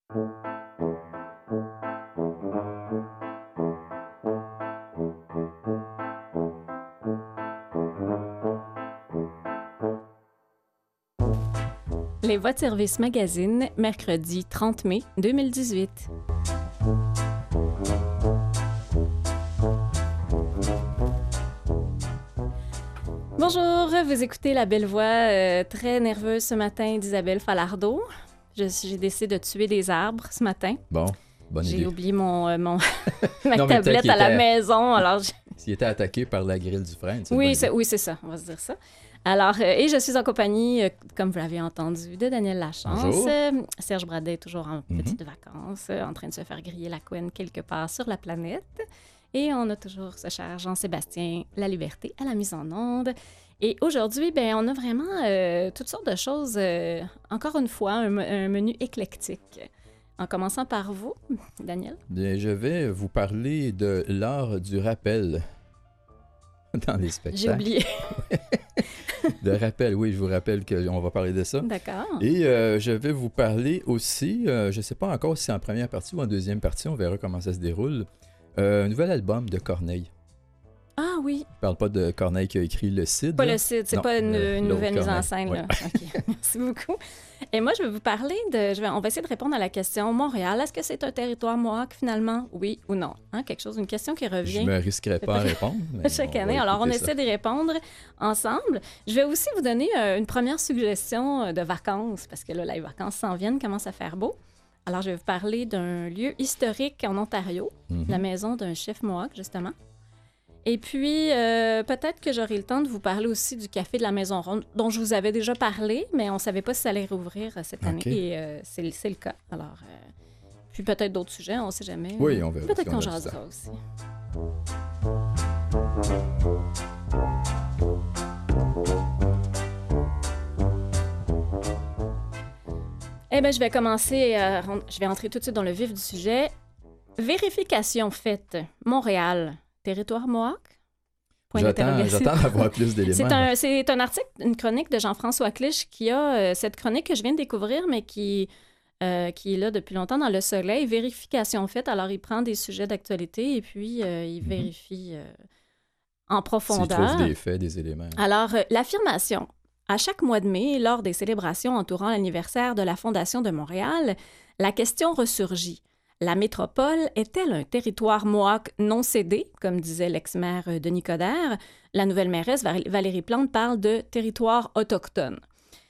Les Voix de service magazine, mercredi 30 mai 2018. Bonjour, vous écoutez la belle voix très nerveuse ce matin d'Isabelle Falardeau. J'ai décidé de tuer des arbres ce matin. Bon, bonne idée. J'ai oublié ma tablette à la maison. Alors S'il était attaqué par la grille du frein, oui, c'est ça, on va se dire ça. Alors, et je suis en compagnie, comme vous l'avez entendu, de Daniel Lachance. Bonjour. Serge Bradet est toujours en petites vacances, en train de se faire griller la couenne quelque part sur la planète. Et on a toujours ce cher Jean-Sébastien Laliberté à la mise en onde. Et aujourd'hui, on a vraiment toutes sortes de choses, encore une fois, un menu éclectique. En commençant par vous, Daniel. Bien, je vais vous parler de l'art du rappel dans les spectacles. J'ai oublié. De rappel, oui, je vous rappelle qu'on va parler de ça. D'accord. Et je vais vous parler aussi, je ne sais pas encore si c'est en première partie ou en deuxième partie, on verra comment ça se déroule, un nouvel album de Corneille. Ah oui. Je ne parle pas de Corneille qui a écrit Le Cid. Pas le Cid, c'est pas une nouvelle mise en scène. Ouais. Là. OK, merci beaucoup. Et moi, je vais vous parler on va essayer de répondre à la question Montréal. Est-ce que c'est un territoire mohawk finalement, oui ou non? Une question qui revient. Je ne me risquerai pas à répondre. Chaque année. Alors, on essaie d'y répondre ensemble. Je vais aussi vous donner une première suggestion de vacances, parce que là, les vacances s'en viennent, commence à faire beau. Alors, je vais vous parler d'un lieu historique en Ontario, la maison d'un chef mohawk, justement. Et puis, peut-être que j'aurai le temps de vous parler aussi du Café de la Maison Ronde, dont je vous avais déjà parlé, mais on ne savait pas si ça allait rouvrir cette année. Et c'est le cas. Alors, puis peut-être d'autres sujets, on ne sait jamais. Oui, on verra. Peut-être qu'on jasera aussi. Eh bien, je vais commencer, je vais entrer tout de suite dans le vif du sujet. Vérification faite. Montréal. Territoire mohawk? J'attends d'avoir plus d'éléments. C'est un article, une chronique de Jean-François Clich qui a cette chronique que je viens de découvrir, mais qui est là depuis longtemps dans Le Soleil. Vérification faite. Alors, il prend des sujets d'actualité et puis il vérifie en profondeur. S'il trouve des faits, des éléments. Alors, l'affirmation. À chaque mois de mai, lors des célébrations entourant l'anniversaire de la Fondation de Montréal, la question ressurgit. La métropole est-elle un territoire mohawk non cédé, comme disait l'ex-maire Denis Coderre? La nouvelle mairesse Valérie Plante parle de territoire autochtone.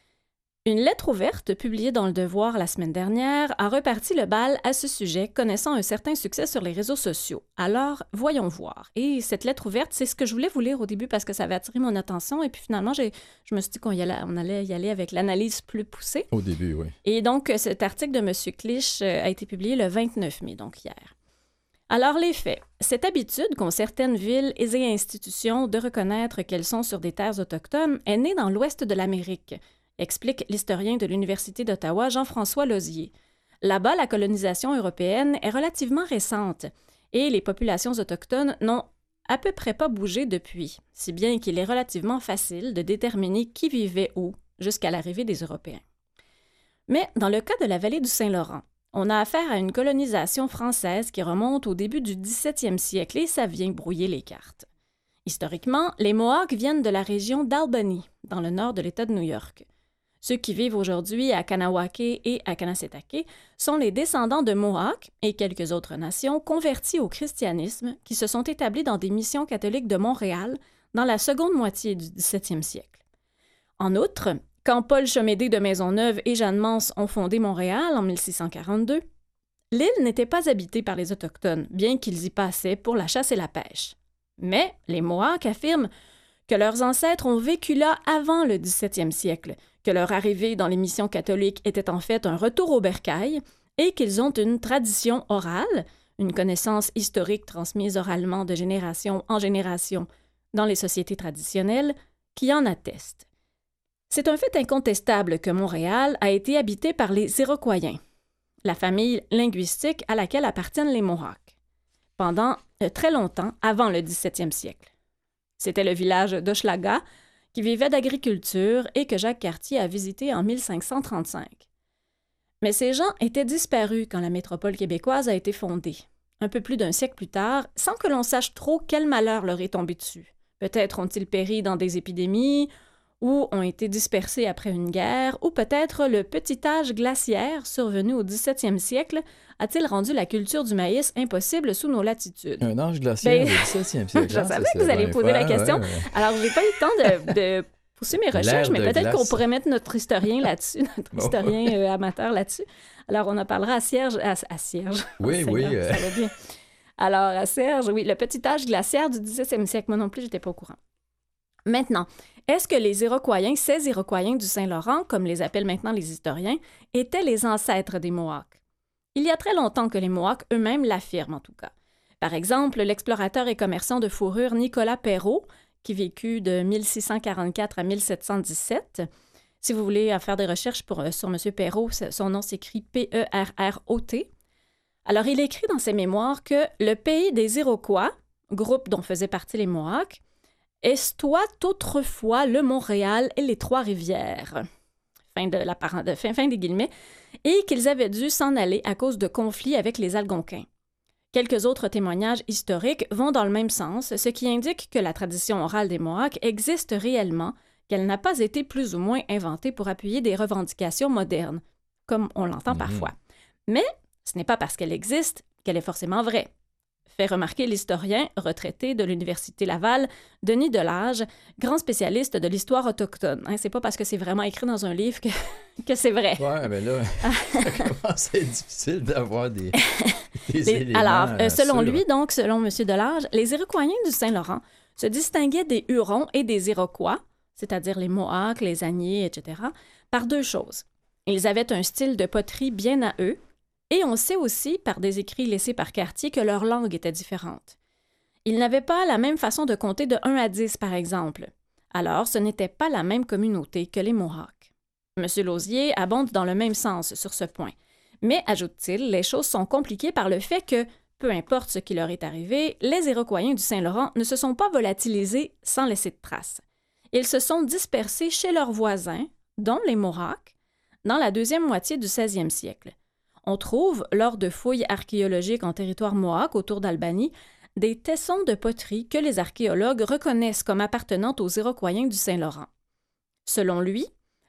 Une lettre ouverte, publiée dans Le Devoir la semaine dernière, a reparti le bal à ce sujet, connaissant un certain succès sur les réseaux sociaux. Alors, voyons voir. Et cette lettre ouverte, c'est ce que je voulais vous lire au début parce que ça avait attiré mon attention. Et puis finalement, je me suis dit qu'on allait y aller avec l'analyse plus poussée. Au début, oui. Et donc, cet article de M. Clich a été publié le 29 mai, donc hier. Alors, les faits. Cette habitude qu'ont certaines villes et institutions de reconnaître qu'elles sont sur des terres autochtones est née dans l'ouest de l'Amérique, explique l'historien de l'Université d'Ottawa, Jean-François Lozier. Là-bas, la colonisation européenne est relativement récente et les populations autochtones n'ont à peu près pas bougé depuis, si bien qu'il est relativement facile de déterminer qui vivait où jusqu'à l'arrivée des Européens. Mais dans le cas de la vallée du Saint-Laurent, on a affaire à une colonisation française qui remonte au début du 17e siècle et ça vient brouiller les cartes. Historiquement, les Mohawks viennent de la région d'Albany, dans le nord de l'État de New York. Ceux qui vivent aujourd'hui à Kanawake et à Kanesatake sont les descendants de Mohawks et quelques autres nations converties au christianisme qui se sont établis dans des missions catholiques de Montréal dans la seconde moitié du 17e siècle. En outre, quand Paul Chomédé de Maisonneuve et Jeanne Mance ont fondé Montréal en 1642, l'île n'était pas habitée par les Autochtones, bien qu'ils y passaient pour la chasse et la pêche. Mais les Mohawks affirment que leurs ancêtres ont vécu là avant le 17e siècle, que leur arrivée dans les missions catholiques était en fait un retour au bercail et qu'ils ont une tradition orale, une connaissance historique transmise oralement de génération en génération dans les sociétés traditionnelles, qui en atteste. C'est un fait incontestable que Montréal a été habité par les Iroquoiens, la famille linguistique à laquelle appartiennent les Mohawks, pendant très longtemps avant le 17e siècle. C'était le village d'Hochelaga qui vivait d'agriculture et que Jacques Cartier a visité en 1535. Mais ces gens étaient disparus quand la métropole québécoise a été fondée, un peu plus d'un siècle plus tard, sans que l'on sache trop quel malheur leur est tombé dessus. Peut-être ont-ils péri dans des épidémies, ou ont été dispersés après une guerre, ou peut-être le petit âge glaciaire survenu au 17e siècle a-t-il rendu la culture du maïs impossible sous nos latitudes? Un âge glaciaire au 17e siècle. Je savais que vous alliez poser la question. Alors, j'ai pas eu le temps de pousser mes recherches, mais peut-être qu'on pourrait mettre notre historien là-dessus, notre historien amateur là-dessus. Alors, on en parlera à Serge. À Serge. Oui, oui. Ça va bien. Alors, à Serge, oui, le petit âge glaciaire du 17e siècle. Moi non plus, j'étais pas au courant. Maintenant, est-ce que les Iroquoiens, ces Iroquoiens du Saint-Laurent, comme les appellent maintenant les historiens, étaient les ancêtres des Mohawks? Il y a très longtemps que les Mohawks eux-mêmes l'affirment, en tout cas. Par exemple, l'explorateur et commerçant de fourrure Nicolas Perrault, qui vécut de 1644 à 1717. Si vous voulez faire des recherches sur M. Perrault, son nom s'écrit P-E-R-R-O-T. Alors, il écrit dans ses mémoires que le pays des Iroquois, groupe dont faisaient partie les Mohawks, estoit autrefois le Montréal et les Trois-Rivières. Fin des guillemets. Et qu'ils avaient dû s'en aller à cause de conflits avec les Algonquins. Quelques autres témoignages historiques vont dans le même sens, ce qui indique que la tradition orale des Mohawks existe réellement, qu'elle n'a pas été plus ou moins inventée pour appuyer des revendications modernes, comme on l'entend parfois. Mais ce n'est pas parce qu'elle existe qu'elle est forcément vraie. Fait remarquer l'historien retraité de l'Université Laval, Denis Delage, grand spécialiste de l'histoire autochtone. C'est pas parce que c'est vraiment écrit dans un livre que c'est vrai. Oui, mais là, ça commence à être difficile d'avoir des éléments. Alors, selon lui, donc, selon M. Delage, les Iroquois du Saint-Laurent se distinguaient des Hurons et des Iroquois, c'est-à-dire les Mohawks, les Agniers, etc., par deux choses. Ils avaient un style de poterie bien à eux, et on sait aussi, par des écrits laissés par Cartier, que leur langue était différente. Ils n'avaient pas la même façon de compter de 1 à 10, par exemple. Alors, ce n'était pas la même communauté que les Mohawks. M. Lausier abonde dans le même sens sur ce point. Mais, ajoute-t-il, les choses sont compliquées par le fait que, peu importe ce qui leur est arrivé, les Iroquois du Saint-Laurent ne se sont pas volatilisés sans laisser de traces. Ils se sont dispersés chez leurs voisins, dont les Mohawks, dans la deuxième moitié du 16e siècle. On trouve, lors de fouilles archéologiques en territoire Mohawk autour d'Albany, des tessons de poterie que les archéologues reconnaissent comme appartenant aux Iroquois du Saint-Laurent. Selon lui,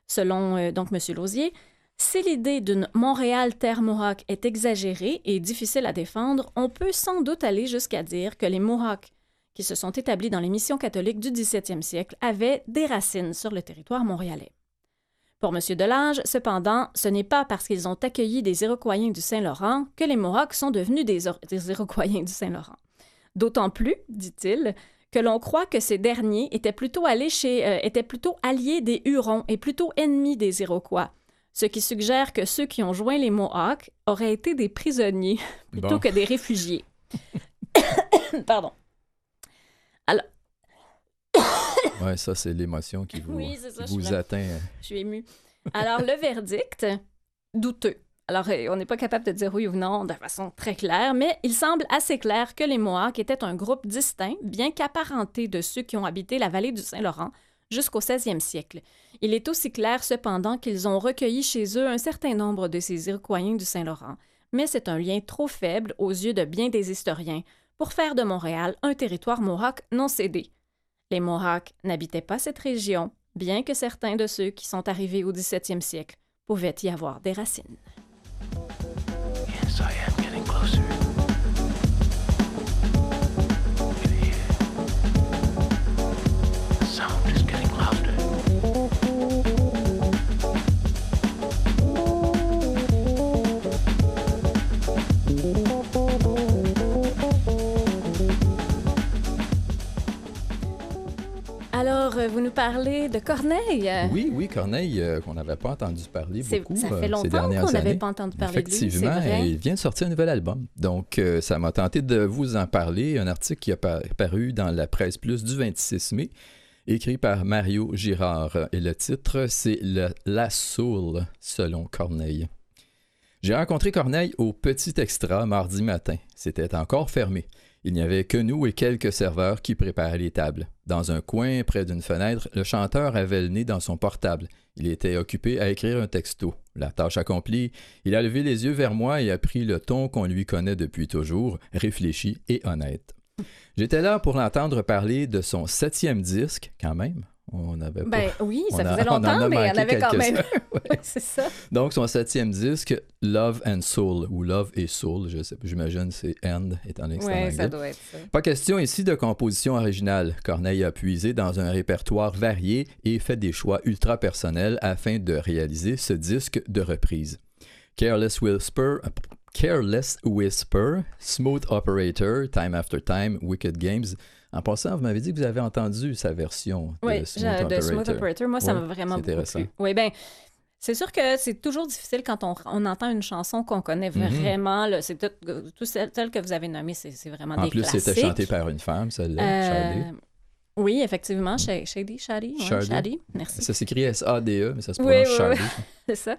donc M. Lausier, si l'idée d'une Montréal terre Mohawk est exagérée et difficile à défendre, on peut sans doute aller jusqu'à dire que les Mohawks, qui se sont établis dans les missions catholiques du 17e siècle, avaient des racines sur le territoire montréalais. Pour M. Delage, cependant, ce n'est pas parce qu'ils ont accueilli des Iroquois du Saint-Laurent que les Mohawks sont devenus des Iroquois du Saint-Laurent. D'autant plus, dit-il, que l'on croit que ces derniers étaient plutôt alliés des Hurons et plutôt ennemis des Iroquois, ce qui suggère que ceux qui ont joint les Mohawks auraient été des prisonniers plutôt que des réfugiés. Pardon. Alors... Oui, ça, c'est l'émotion qui vous atteint. Je suis émue. Alors, le verdict, douteux. Alors, on n'est pas capable de dire oui ou non de façon très claire, mais il semble assez clair que les Mohawks étaient un groupe distinct, bien qu'apparenté de ceux qui ont habité la vallée du Saint-Laurent jusqu'au 16e siècle. Il est aussi clair, cependant, qu'ils ont recueilli chez eux un certain nombre de ces Iroquois du Saint-Laurent, mais c'est un lien trop faible aux yeux de bien des historiens pour faire de Montréal un territoire Mohawk non cédé. Les Mohawks n'habitaient pas cette région, bien que certains de ceux qui sont arrivés au 17e siècle pouvaient y avoir des racines. Yes, I am getting closer. The sound is getting louder. Alors, vous nous parlez de Corneille. Oui, Corneille, qu'on n'avait pas entendu parler beaucoup ça fait longtemps ces dernières qu'on années. n'avait pas entendu parler de lui, c'est Effectivement, vrai. il vient de sortir un nouvel album. Donc, ça m'a tenté de vous en parler. Un article qui a paru dans la Presse Plus du 26 mai, écrit par Mario Girard. Et le titre, c'est « La Soul » selon Corneille. J'ai rencontré Corneille au Petit Extra mardi matin. C'était encore fermé. Il n'y avait que nous et quelques serveurs qui préparaient les tables. Dans un coin, près d'une fenêtre, le chanteur avait le nez dans son portable. Il était occupé à écrire un texto. La tâche accomplie, il a levé les yeux vers moi et a pris le ton qu'on lui connaît depuis toujours, réfléchi et honnête. J'étais là pour l'entendre parler de son 7e disque, quand même. On avait pas... oui, ça faisait longtemps, mais il y en avait quand même. Ouais, c'est ça. Donc, son 7e disque, Love and Soul, ou Love et Soul, je sais pas, j'imagine c'est And, étant donné que c'est en anglais. Ça doit être ça. Pas question ici de composition originale. Corneille a puisé dans un répertoire varié et fait des choix ultra personnels afin de réaliser ce disque de reprise. Careless Whisper, Smooth Operator, Time After Time, Wicked Games. En passant, vous m'avez dit que vous avez entendu sa version de Smooth Operator. Moi, ça m'a vraiment beaucoup plu. Oui, bien, c'est sûr que c'est toujours difficile quand on entend une chanson qu'on connaît vraiment. Là, c'est tout celle que vous avez nommée, c'est vraiment des classiques. En plus, c'était chanté par une femme, celle-là, Shadi. Oui, effectivement, Shadi, merci. Ça s'écrit S-A-D-E, mais ça se prononce Shadi. Oui. C'est ça.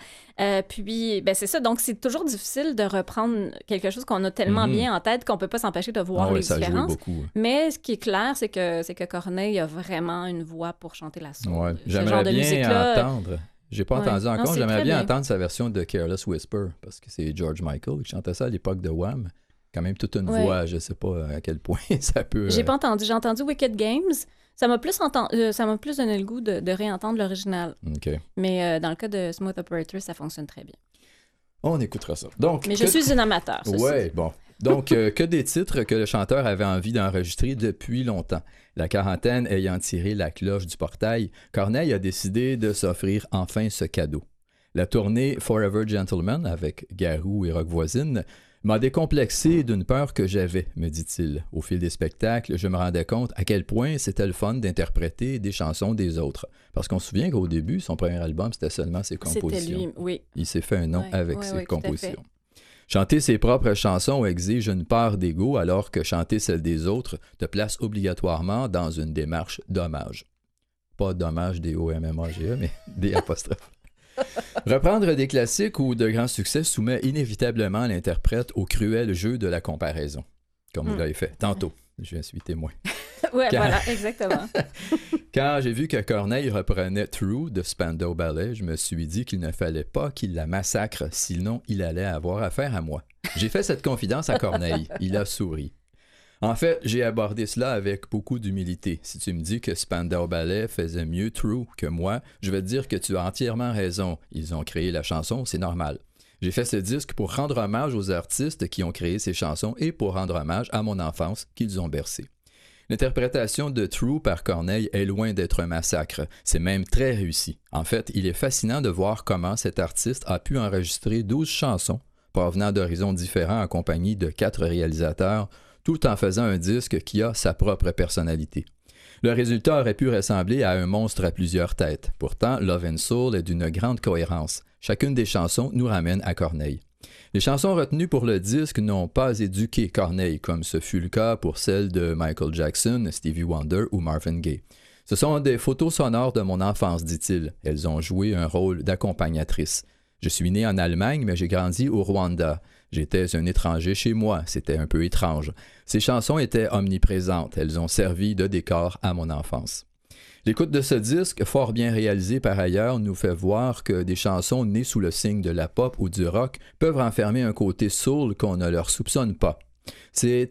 Puis, c'est ça. Donc, c'est toujours difficile de reprendre quelque chose qu'on a tellement bien en tête qu'on ne peut pas s'empêcher de voir les différences. Beaucoup. Mais ce qui est clair, c'est que Corneille a vraiment une voix pour chanter la soul. Ouais. J'aimerais bien entendre. J'ai pas entendu encore. J'aimerais bien entendre sa version de Careless Whisper, parce que c'est George Michael qui chantait ça à l'époque de Wham. Quand même toute une voix, je sais pas à quel point ça peut... J'ai pas entendu. J'ai entendu Wicked Games. Ça m'a plus donné le goût de réentendre l'original. Okay. Mais dans le cas de Smooth Operator, ça fonctionne très bien. On écoutera ça. Donc, mais je suis une amateur. Oui, bon. Donc, que des titres que le chanteur avait envie d'enregistrer depuis longtemps. La quarantaine ayant tiré la cloche du portail, Corneille a décidé de s'offrir enfin ce cadeau. La tournée Forever Gentleman avec Garou et Rock Voisine m'a décomplexé d'une peur que j'avais, me dit-il. Au fil des spectacles, je me rendais compte à quel point c'était le fun d'interpréter des chansons des autres. Parce qu'on se souvient qu'au début, son premier album, c'était seulement ses compositions. C'était lui, oui. Il s'est fait un nom avec ses compositions. Chanter ses propres chansons exige une part d'ego, alors que chanter celles des autres te place obligatoirement dans une démarche d'hommage. Pas d'hommage des O-M-M-A-G-E, mais des apostrophes. Reprendre des classiques ou de grands succès soumet inévitablement l'interprète au cruel jeu de la comparaison, comme vous l'avez fait tantôt. Je suis témoin. Voilà, exactement. Quand j'ai vu que Corneille reprenait True de Spandau Ballet, je me suis dit qu'il ne fallait pas qu'il la massacre, sinon il allait avoir affaire à moi. J'ai fait cette confidence à Corneille. Il a souri. En fait, j'ai abordé cela avec beaucoup d'humilité. Si tu me dis que Spandau Ballet faisait mieux True que moi, je vais te dire que tu as entièrement raison. Ils ont créé la chanson, c'est normal. J'ai fait ce disque pour rendre hommage aux artistes qui ont créé ces chansons et pour rendre hommage à mon enfance qu'ils ont bercée. L'interprétation de True par Corneille est loin d'être un massacre. C'est même très réussi. En fait, il est fascinant de voir comment cet artiste a pu enregistrer 12 chansons provenant d'horizons différents en compagnie de 4 réalisateurs, tout en faisant un disque qui a sa propre personnalité. Le résultat aurait pu ressembler à un monstre à plusieurs têtes. Pourtant, Love and Soul est d'une grande cohérence. Chacune des chansons nous ramène à Corneille. Les chansons retenues pour le disque n'ont pas éduqué Corneille, comme ce fut le cas pour celles de Michael Jackson, Stevie Wonder ou Marvin Gaye. Ce sont des photos sonores de mon enfance, dit-il. Elles ont joué un rôle d'accompagnatrice. Je suis né en Allemagne, mais j'ai grandi au Rwanda. J'étais un étranger chez moi, c'était un peu étrange. Ces chansons étaient omniprésentes, elles ont servi de décor à mon enfance. L'écoute de ce disque, fort bien réalisé par ailleurs, nous fait voir que des chansons nées sous le signe de la pop ou du rock peuvent renfermer un côté soul qu'on ne leur soupçonne pas. C'est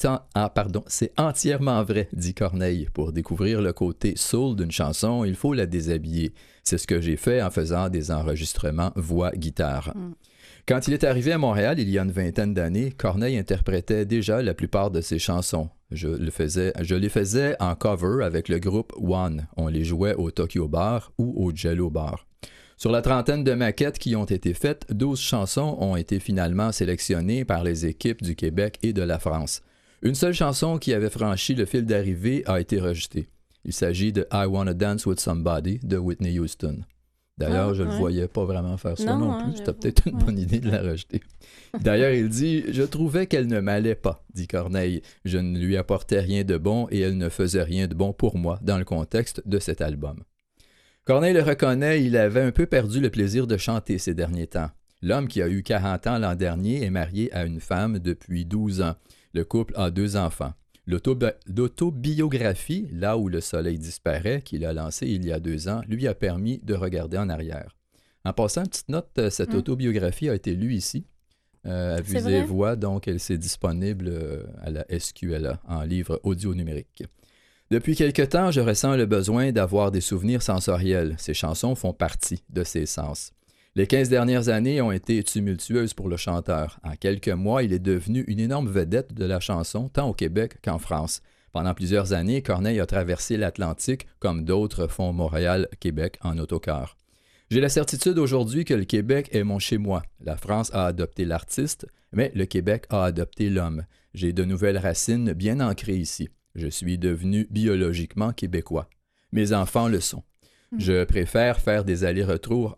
entièrement vrai, dit Corneille. Pour découvrir le côté soul d'une chanson, il faut la déshabiller. C'est ce que j'ai fait en faisant des enregistrements voix-guitare. Quand il est arrivé à Montréal, il y a une vingtaine d'années, Corneille interprétait déjà la plupart de ses chansons. Je les faisais en cover avec le groupe One. On les jouait au Tokyo Bar ou au Jello Bar. Sur la trentaine de maquettes qui ont été faites, 12 chansons ont été finalement sélectionnées par les équipes du Québec et de la France. Une seule chanson qui avait franchi le fil d'arrivée a été rejetée. Il s'agit de I Wanna Dance With Somebody de Whitney Houston. D'ailleurs, je ne le voyais pas vraiment faire ça non plus. C'était peut-être une bonne idée de la rejeter. D'ailleurs, il dit « Je trouvais qu'elle ne m'allait pas, dit Corneille. Je ne lui apportais rien de bon et elle ne faisait rien de bon pour moi dans le contexte de cet album. » Corneille le reconnaît, il avait un peu perdu le plaisir de chanter ces derniers temps. L'homme qui a eu 40 ans l'an dernier est marié à une femme depuis 12 ans. Le couple a 2 enfants. L'autobiographie, Là où le soleil disparaît, qu'il a lancé il y a 2 ans, lui a permis de regarder en arrière. En passant, petite note, cette autobiographie a été lue ici, à Vues et Voix, donc elle est disponible à la SQLA en livre audio numérique. Depuis quelque temps, je ressens le besoin d'avoir des souvenirs sensoriels. Ces chansons font partie de ces sens. Les 15 dernières années ont été tumultueuses pour le chanteur. En quelques mois, il est devenu une énorme vedette de la chanson, tant au Québec qu'en France. Pendant plusieurs années, Corneille a traversé l'Atlantique comme d'autres font Montréal-Québec en autocar. J'ai la certitude aujourd'hui que le Québec est mon chez-moi. La France a adopté l'artiste, mais le Québec a adopté l'homme. J'ai de nouvelles racines bien ancrées ici. Je suis devenu biologiquement québécois. Mes enfants le sont. Je préfère faire des allers-retours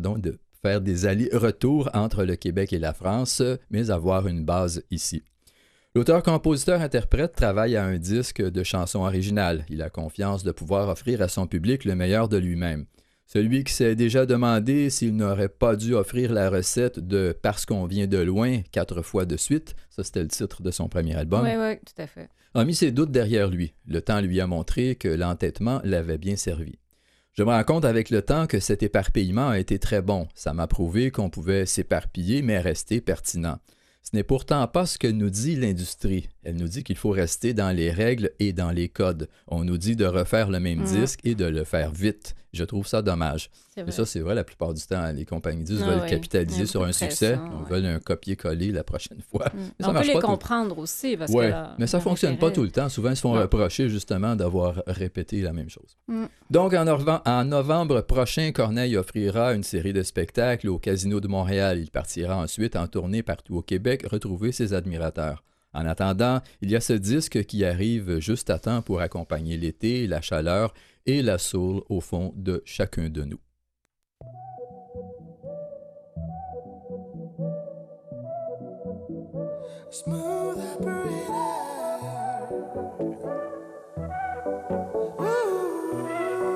entre le Québec et la France, mais avoir une base ici. L'auteur-compositeur-interprète travaille à un disque de chansons originales. Il a confiance de pouvoir offrir à son public le meilleur de lui-même. Celui qui s'est déjà demandé s'il n'aurait pas dû offrir la recette de « Parce qu'on vient de loin » 4 fois de suite, ça c'était le titre de son premier album, oui, tout à fait, a mis ses doutes derrière lui. Le temps lui a montré que l'entêtement l'avait bien servi. Je me rends compte avec le temps que cet éparpillement a été très bon. Ça m'a prouvé qu'on pouvait s'éparpiller mais rester pertinent. Ce n'est pourtant pas ce que nous dit l'industrie. Elle nous dit qu'il faut rester dans les règles et dans les codes. On nous dit de refaire le même disque et de le faire vite. Je trouve ça dommage. Mais ça, c'est vrai, la plupart du temps, les compagnies disent veulent capitaliser sur un succès. Ils veulent un copier-coller la prochaine fois. On peut les comprendre aussi. Parce que mais ça ne fonctionne pas tout le temps. Souvent, ils se font reprocher justement d'avoir répété la même chose. Donc, en novembre prochain, Corneille offrira une série de spectacles au Casino de Montréal. Il partira ensuite en tournée partout au Québec retrouver ses admirateurs. En attendant, il y a ce disque qui arrive juste à temps pour accompagner l'été, la chaleur et la soul au fond de chacun de nous. Smooth operator. Ooh,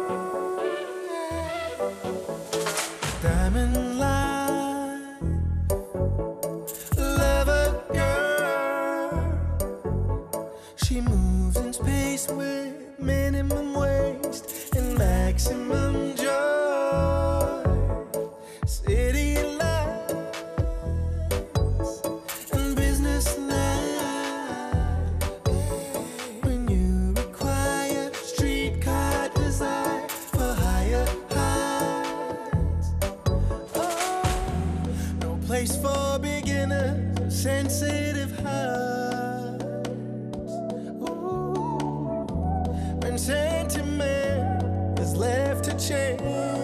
yeah. Diamond line, lover girl. She moves in space with minimum waste and maximum joy. City lights and business life. When you require streetcar design for higher heights. Oh, no place for beginners, sensitive hearts. Ooh, when sentiment is left to chance.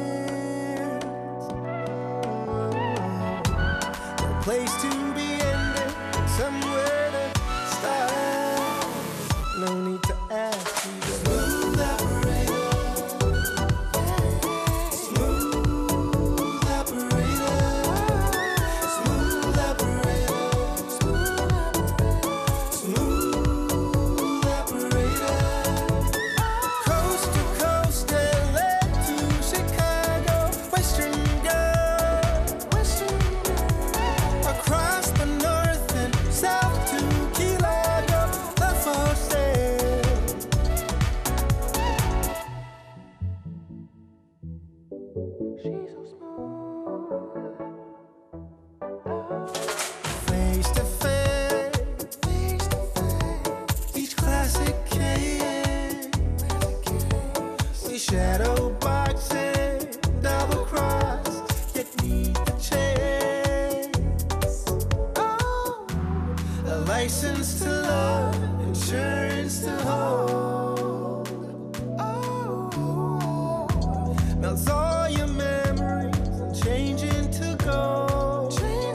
No place to be ended, somewhere to start. No need to ask you to smooth operator. Smooth operator. Smooth operator. Smooth operator. Coast to coast, LA to Chicago, Western girl, across the north and south to Key Largo, love for sale. She's so smooth. Face to face, each classic can. We shadow boxing, double cross, yet need the chance. Oh, a license to love, insurance to hold. Oh, melts all your memories and change into gold.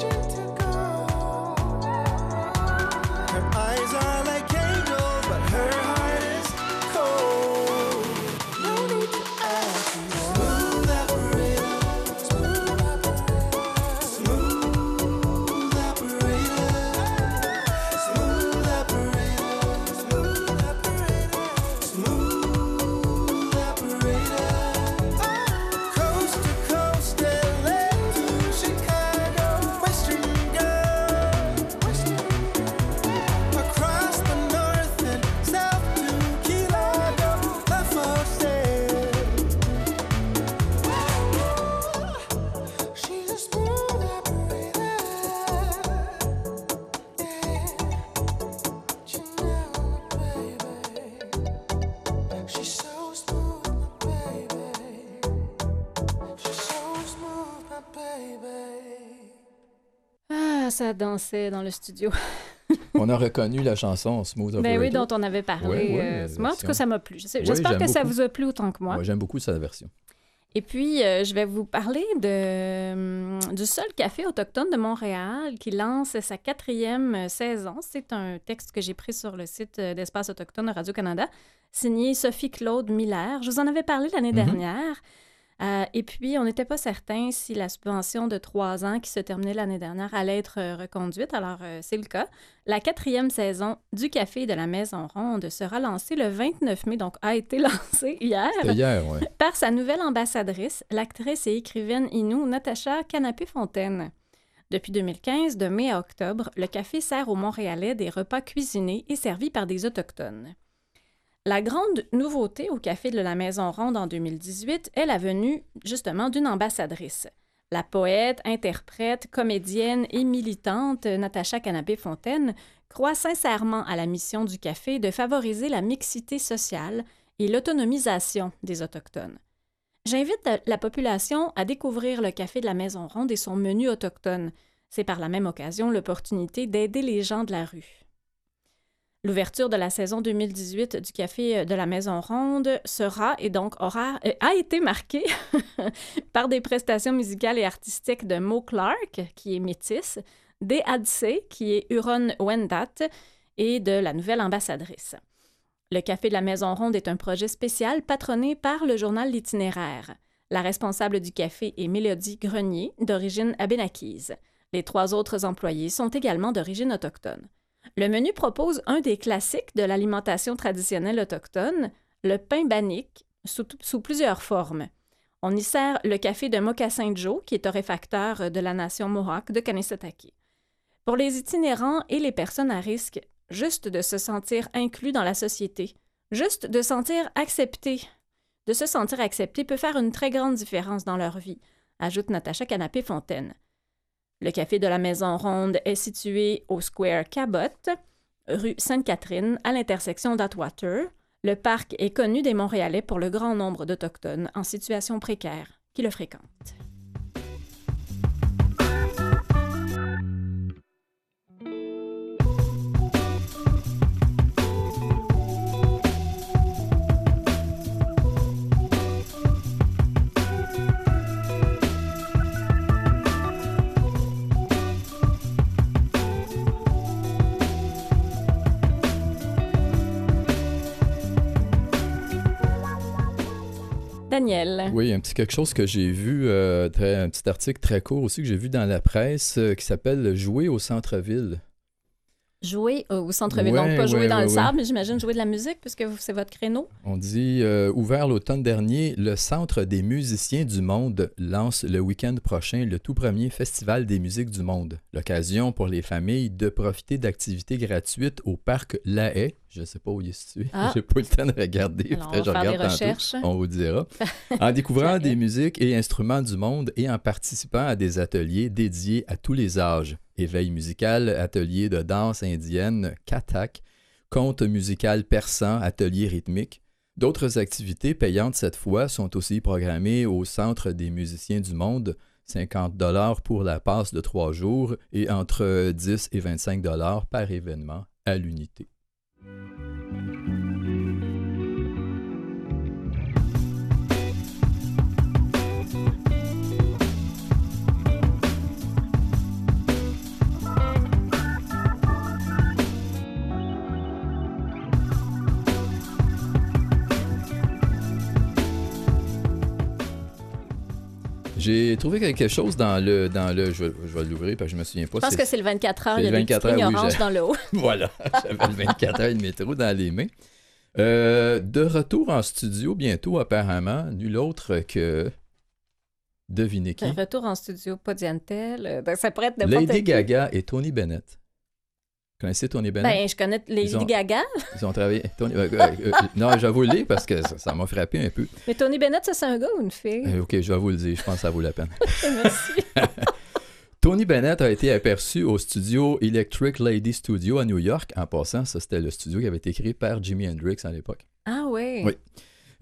Her eyes are like angels, but her heart is cold. No need to ask you. Smooth operator. Smooth operator. Smooth operator. Smooth operator. ça dansait dans le studio. On a reconnu la chanson Smooth Operator. Oui, dont on avait parlé. Moi, en tout cas, ça m'a plu. J'espère que ça vous a plu autant que moi. Moi, j'aime beaucoup cette version. Et puis, je vais vous parler du seul café autochtone de Montréal qui lance sa 4e saison. C'est un texte que j'ai pris sur le site d'Espace autochtone de Radio-Canada, signé Sophie-Claude Miller. Je vous en avais parlé l'année dernière. Et puis, on n'était pas certain si la subvention de 3 ans qui se terminait l'année dernière allait être reconduite. Alors, c'est le cas. La 4e saison du Café de la Maison Ronde sera lancée le 29 mai, donc a été lancée hier. C'était hier, oui. Par sa nouvelle ambassadrice, l'actrice et écrivaine Innu Natacha Canapé-Fontaine. Depuis 2015, de mai à octobre, le café sert aux Montréalais des repas cuisinés et servis par des Autochtones. La grande nouveauté au Café de la Maison Ronde en 2018 est la venue, justement, d'une ambassadrice. La poète, interprète, comédienne et militante Natacha Canapé-Fontaine croit sincèrement à la mission du café de favoriser la mixité sociale et l'autonomisation des Autochtones. J'invite la population à découvrir le Café de la Maison Ronde et son menu autochtone. C'est par la même occasion l'opportunité d'aider les gens de la rue. L'ouverture de la saison 2018 du Café de la Maison Ronde sera et donc a été marquée par des prestations musicales et artistiques de Mo Clark, qui est métisse, de Adse, qui est Huron-Wendat, et de la nouvelle ambassadrice. Le Café de la Maison Ronde est un projet spécial patronné par le journal L'Itinéraire. La responsable du café est Mélodie Grenier, d'origine abénakise. Les 3 autres employés sont également d'origine autochtone. Le menu propose un des classiques de l'alimentation traditionnelle autochtone, le pain bannique, sous plusieurs formes. On y sert le café de Mocassin Joe, qui est torréfacteur de la nation Mohawk de Kanesatake. Pour les itinérants et les personnes à risque, juste de se sentir inclus dans la société, juste de se sentir accepté peut faire une très grande différence dans leur vie, ajoute Natacha Canapé-Fontaine. Le Café de la Maison Ronde est situé au Square Cabot, rue Sainte-Catherine, à l'intersection d'Atwater. Le parc est connu des Montréalais pour le grand nombre d'Autochtones en situation précaire qui le fréquentent. Daniel. Oui, un petit quelque chose que j'ai vu, un petit article très court aussi que j'ai vu dans la presse qui s'appelle « Jouer au centre-ville ». Jouer au centre-ville, donc pas jouer dans le sable, mais j'imagine jouer de la musique puisque c'est votre créneau. On dit ouvert l'automne dernier, le Centre des musiciens du monde lance le week-end prochain le tout premier Festival des musiques du monde. L'occasion pour les familles de profiter d'activités gratuites au parc La Haye. Je ne sais pas où il est situé. J'ai pas eu le temps de regarder. Alors, on va faire des recherches. On vous dira. En découvrant des musiques et instruments du monde et en participant à des ateliers dédiés à tous les âges. Éveil musical, atelier de danse indienne, kathak, conte musical persan, atelier rythmique. D'autres activités payantes cette fois sont aussi programmées au Centre des musiciens du monde, 50 $ pour la passe de 3 jours et entre 10 et 25 $ par événement à l'unité. J'ai trouvé quelque chose dans le je vais l'ouvrir parce que je me souviens pas. Je pense que c'est le 24 heures, il y a des petites lignes oranges dans le haut. Voilà, j'avais le 24 heures de métro dans les mains. De retour en studio bientôt, apparemment, nul autre que... Devinez qui? De retour en studio, pas Diantel. Ça pourrait être n'importe Lady qui. Gaga et Tony Bennett. Vous connaissez Tony Bennett? Ben, je connais Lady Gaga. Ils ont travaillé... non, je vais vous le lire parce que ça m'a frappé un peu. Mais Tony Bennett, ça, c'est un gars ou une fille? OK, je vais vous le dire. Je pense que ça vaut la peine. Merci. Tony Bennett a été aperçu au studio Electric Lady Studio à New York. En passant, ça, c'était le studio qui avait été créé par Jimi Hendrix à l'époque. Ah oui? Oui.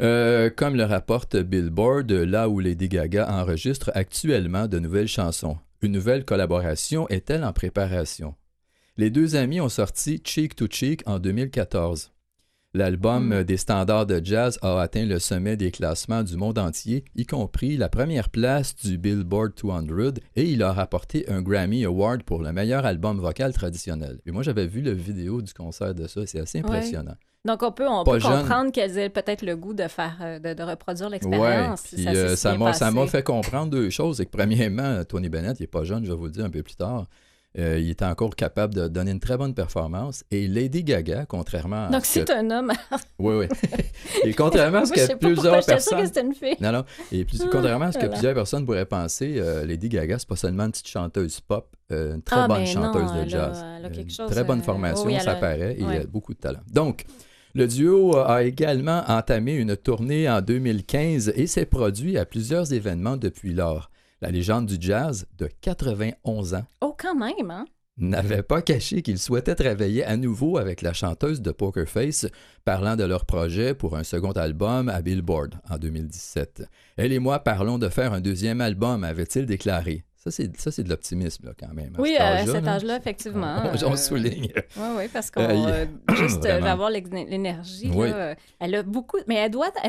Comme le rapporte Billboard, là où Lady Gaga enregistre actuellement de nouvelles chansons. Une nouvelle collaboration est-elle en préparation? Les deux amis ont sorti Cheek to Cheek en 2014. L'album des standards de jazz a atteint le sommet des classements du monde entier, y compris la première place du Billboard 200, et il a rapporté un Grammy Award pour le meilleur album vocal traditionnel. Et moi, j'avais vu la vidéo du concert de ça, c'est assez impressionnant. Ouais. Donc, on peut comprendre qu'elles aient peut-être le goût de faire, de reproduire l'expérience. Oui, puis ça m'a fait comprendre deux choses. C'est que, premièrement, Tony Bennett, il n'est pas jeune, je vais vous le dire un peu plus tard. Il est encore capable de donner une très bonne performance. Et Lady Gaga, contrairement à... Donc, c'est un homme. Oui. Et contrairement à ce que plusieurs personnes... Je sais que c'était une fille. Non. Et contrairement à ce que plusieurs personnes pourraient penser, Lady Gaga, c'est pas seulement une petite chanteuse pop, une très bonne chanteuse de jazz. Elle a quelque chose, très bonne formation, ça paraît, et il a beaucoup de talent. Donc, le duo a également entamé une tournée en 2015 et s'est produit à plusieurs événements depuis lors. La légende du jazz, de 91 ans, quand même, hein? N'avait pas caché qu'il souhaitait travailler à nouveau avec la chanteuse de Poker Face, parlant de leur projet pour un second album à Billboard en 2017. Elle et moi parlons de faire un deuxième album, avait-il déclaré. Ça, c'est de l'optimisme, là, quand même. À cet âge-là, effectivement. On souligne. Oui, parce qu'on juste d'avoir l'énergie. Oui. Là, elle a beaucoup... Mais elle doit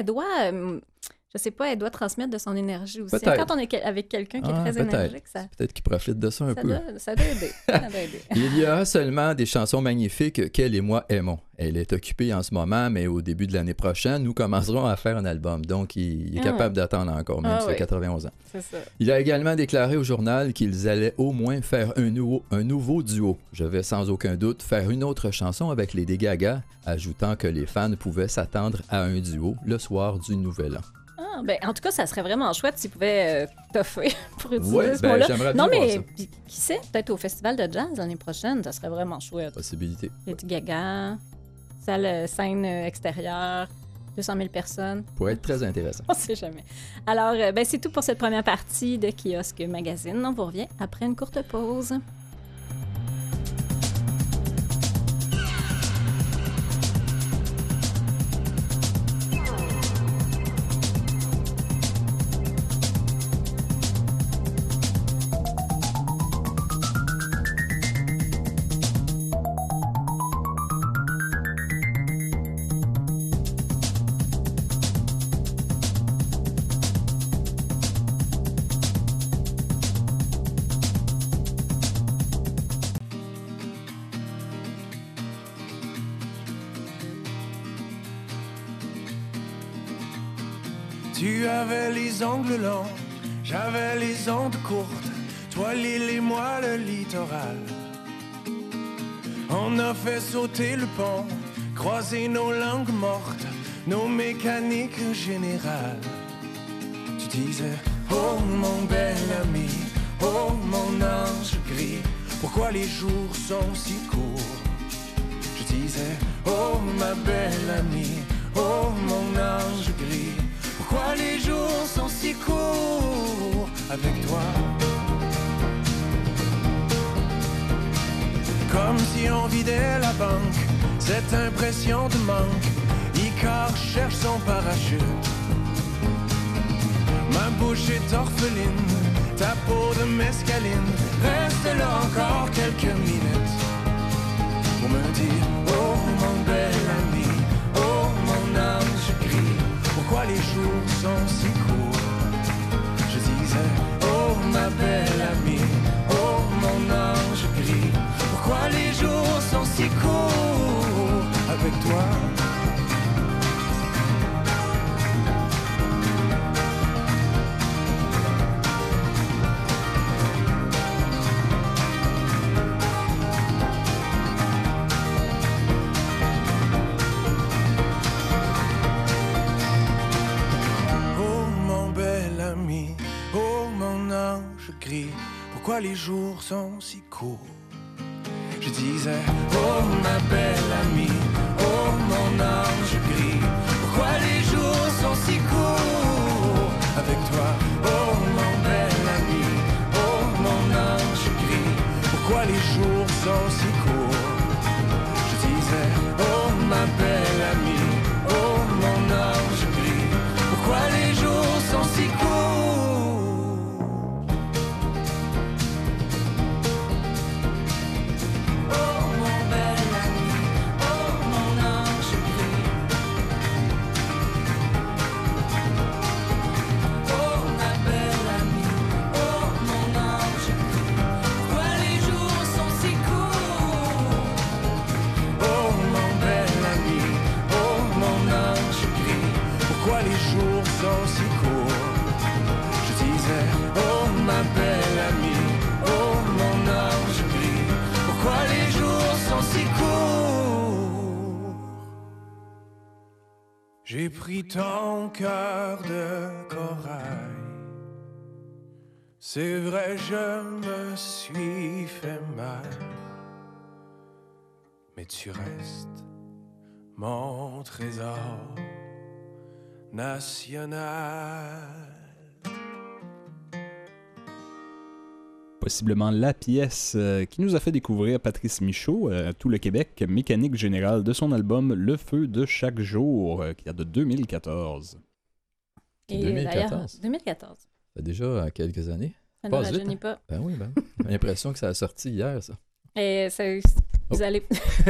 je sais pas, elle doit transmettre de son énergie aussi. Peut-être. Quand on est avec quelqu'un qui est très énergique, peut-être qu'il profite de ça un peu. Ça doit aider. Il y aura seulement des chansons magnifiques qu'elle et moi aimons. Elle est occupée en ce moment, mais au début de l'année prochaine, nous commencerons à faire un album. Donc, il est capable d'attendre encore, même s'il a 91 ans. C'est ça. Il a également déclaré au journal qu'ils allaient au moins faire un nouveau duo. Je vais sans aucun doute faire une autre chanson avec Lady Gaga, ajoutant que les fans pouvaient s'attendre à un duo le soir du Nouvel An. En tout cas, ça serait vraiment chouette s'ils pouvaient toffer pour utiliser ce mot-là. J'aimerais bien voir ça. Qui sait, peut-être au Festival de jazz l'année prochaine, ça serait vraiment chouette. Possibilité. Lady Gaga, scène extérieure, 200 000 personnes. Pourrait être très intéressant. On sait jamais. Alors, c'est tout pour cette première partie de Kiosque Magazine. On vous revient après une courte pause. Tu avais les ongles longs, j'avais les ondes courtes, toi l'île et moi le littoral. On a fait sauter le pont, croiser nos langues mortes, nos mécaniques générales. Tu disais, oh mon bel ami, oh mon ange gris, pourquoi les jours sont si courts? Je disais, oh ma belle amie, oh mon ange gris, pourquoi les jours sont si courts avec toi? Comme si on vidait la banque, cette impression de manque, Icare cherche son parachute. Ma bouche est orpheline, ta peau de mescaline, reste là encore quelques minutes pour me dire, oh mon bel ami, oh mon ange gris, pourquoi les jours sont si courts? Je disais, oh ma belle amie, oh mon ange gris, pourquoi les jours sont si courts avec toi? Pourquoi les jours sont si courts? Je disais, oh ma belle amie, oh mon ange gris, pourquoi les jours sont si courts avec toi? Oh mon bel ami, oh mon ange gris, pourquoi les jours sont si courts? Je disais, oh ma belle amie, oh mon ange gris, pourquoi les jours sont si courts? J'ai pris ton cœur de corail. C'est vrai, je me suis fait mal. Mais tu restes mon trésor national. Possiblement la pièce qui nous a fait découvrir Patrice Michaud à tout le Québec, mécanique générale de son album Le Feu de chaque jour, qui date de 2014. Et 2014? 2014. Ça fait déjà quelques années. Ça ne Passe rajeunit vite, pas. Ben oui. J'ai l'impression que ça a sorti hier, ça. Et vous allez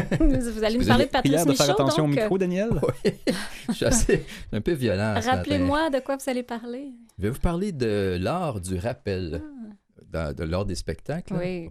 nous parler de Patrice Prière de Michaud, faire attention donc, au micro, Daniel. Oui, je suis un peu violent ce matin. Rappelez-moi de quoi vous allez parler. Je vais vous parler de l'art du rappel. De l'art des spectacles. Oui.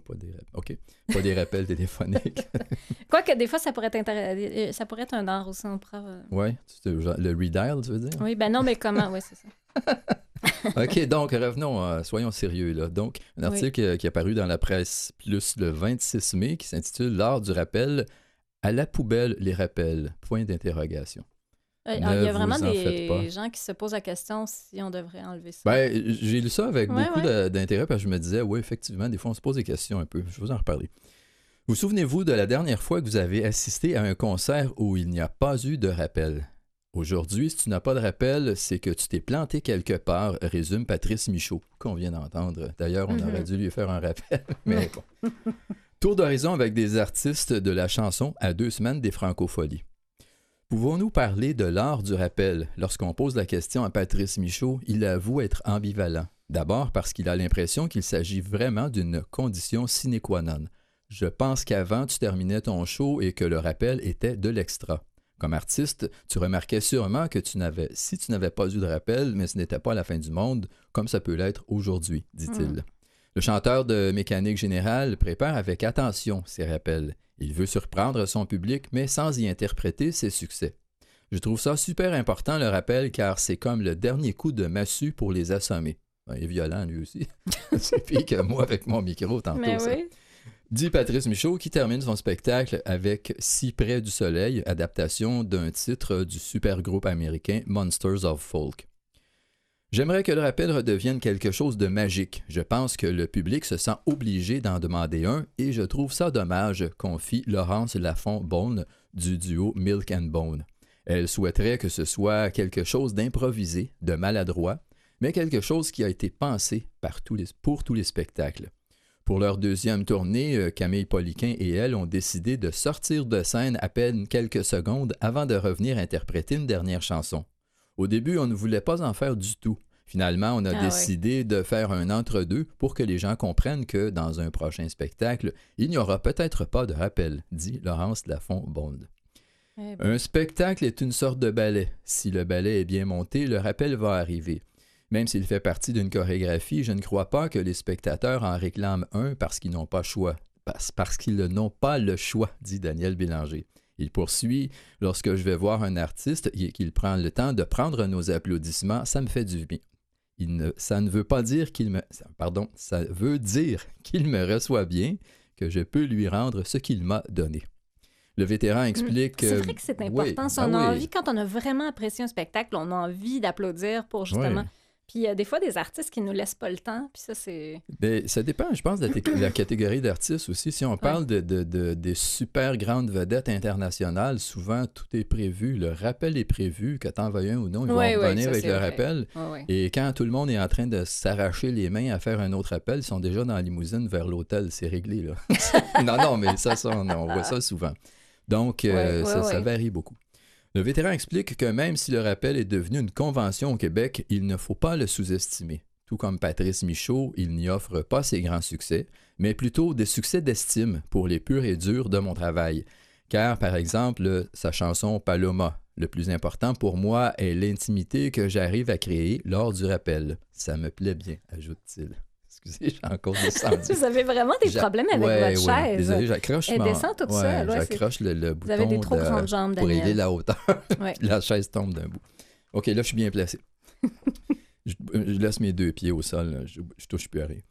Pas des rappels téléphoniques. Quoique, des fois, ça pourrait être, ça pourrait être un art aussi. Oui, le redial, tu veux dire? Oui, ben non, mais comment? Oui, c'est ça. OK, donc revenons, soyons sérieux. Là. Donc, un article qui est apparu dans la presse plus le 26 mai qui s'intitule « L'art du rappel, à la poubelle les rappels, point d'interrogation ». Il y a vraiment des gens qui se posent la question si on devrait enlever ça. Ben, j'ai lu ça avec beaucoup d'intérêt parce que je me disais, oui, effectivement, des fois, on se pose des questions un peu. Je vais vous en reparler. Vous souvenez-vous de la dernière fois que vous avez assisté à un concert où il n'y a pas eu de rappel? Aujourd'hui, si tu n'as pas de rappel, c'est que tu t'es planté quelque part, résume Patrice Michaud, qu'on vient d'entendre. D'ailleurs, on aurait dû lui faire un rappel, mais bon. Tour d'horizon avec des artistes de la chanson à 2 semaines des Francopholies. Pouvons-nous parler de l'art du rappel? Lorsqu'on pose la question à Patrice Michaud, il avoue être ambivalent. D'abord parce qu'il a l'impression qu'il s'agit vraiment d'une condition sine qua non. Je pense qu'avant, tu terminais ton show et que le rappel était de l'extra. Comme artiste, tu remarquais sûrement que si tu n'avais pas eu de rappel, mais ce n'était pas la fin du monde, comme ça peut l'être aujourd'hui, dit-il. Le chanteur de Mécanique Générale prépare avec attention ses rappels. Il veut surprendre son public, mais sans y interpréter ses succès. Je trouve ça super important, le rappel, car c'est comme le dernier coup de massue pour les assommer. Il est violent, lui aussi. C'est pire que moi avec mon micro tantôt. Mais ça. oui. Dit Patrice Michaud, qui termine son spectacle avec Si près du soleil, adaptation d'un titre du super groupe américain Monsters of Folk. J'aimerais que le rappel redevienne quelque chose de magique. Je pense que le public se sent obligé d'en demander un et je trouve ça dommage, confie Laurence Lafont-Beaune du duo Milk and Bone. Elle souhaiterait que ce soit quelque chose d'improvisé, de maladroit, mais quelque chose qui a été pensé pour tous les spectacles. Pour leur deuxième tournée, Camille Poliquin et elle ont décidé de sortir de scène à peine quelques secondes avant de revenir interpréter une dernière chanson. Au début, on ne voulait pas en faire du tout. Finalement, on a décidé de faire un entre-deux pour que les gens comprennent que dans un prochain spectacle, il n'y aura peut-être pas de rappel, dit Laurence Lafont-Beaune. Un spectacle est une sorte de ballet. Si le ballet est bien monté, le rappel va arriver. Même s'il fait partie d'une chorégraphie, je ne crois pas que les spectateurs en réclament un parce qu'ils n'ont pas le choix, dit Daniel Bélanger. Il poursuit, lorsque je vais voir un artiste et qu'il prend le temps de prendre nos applaudissements, ça me fait du bien. Ça ne veut pas dire ça veut dire qu'il me reçoit bien, que je peux lui rendre ce qu'il m'a donné. Le vétéran explique... C'est vrai que c'est important. Si on a envie, quand on a vraiment apprécié un spectacle, on a envie d'applaudir pour justement... Oui. Puis il y a des fois des artistes qui nous laissent pas le temps, puis ça, c'est... Bien, ça dépend, je pense, de la catégorie d'artistes aussi. Si on parle des super grandes vedettes internationales, souvent, tout est prévu. Le rappel est prévu, que t'en veuilles un ou non, ils vont revenir avec le rappel. Et quand tout le monde est en train de s'arracher les mains à faire un autre rappel, ils sont déjà dans la limousine vers l'hôtel. C'est réglé, là. non, mais ça on voit ça souvent. Donc, ça varie beaucoup. Le vétéran explique que même si le rappel est devenu une convention au Québec, il ne faut pas le sous-estimer. Tout comme Patrice Michaud, il n'y offre pas ses grands succès, mais plutôt des succès d'estime pour les purs et durs de mon travail. Car, par exemple, sa chanson « Paloma », le plus important pour moi est l'intimité que j'arrive à créer lors du rappel. Ça me plaît bien, ajoute-t-il. Excusez, j'ai encore descendu. Vous avez vraiment des problèmes avec votre chaise. Désolé, j'accroche. Elle descend toute seule. J'accroche le bouton vous avez des trop grandes jambes, pour Daniel. aider la hauteur. La chaise tombe d'un bout. OK, là, je suis bien placé. je laisse mes 2 pieds au sol. Je touche plus à rien.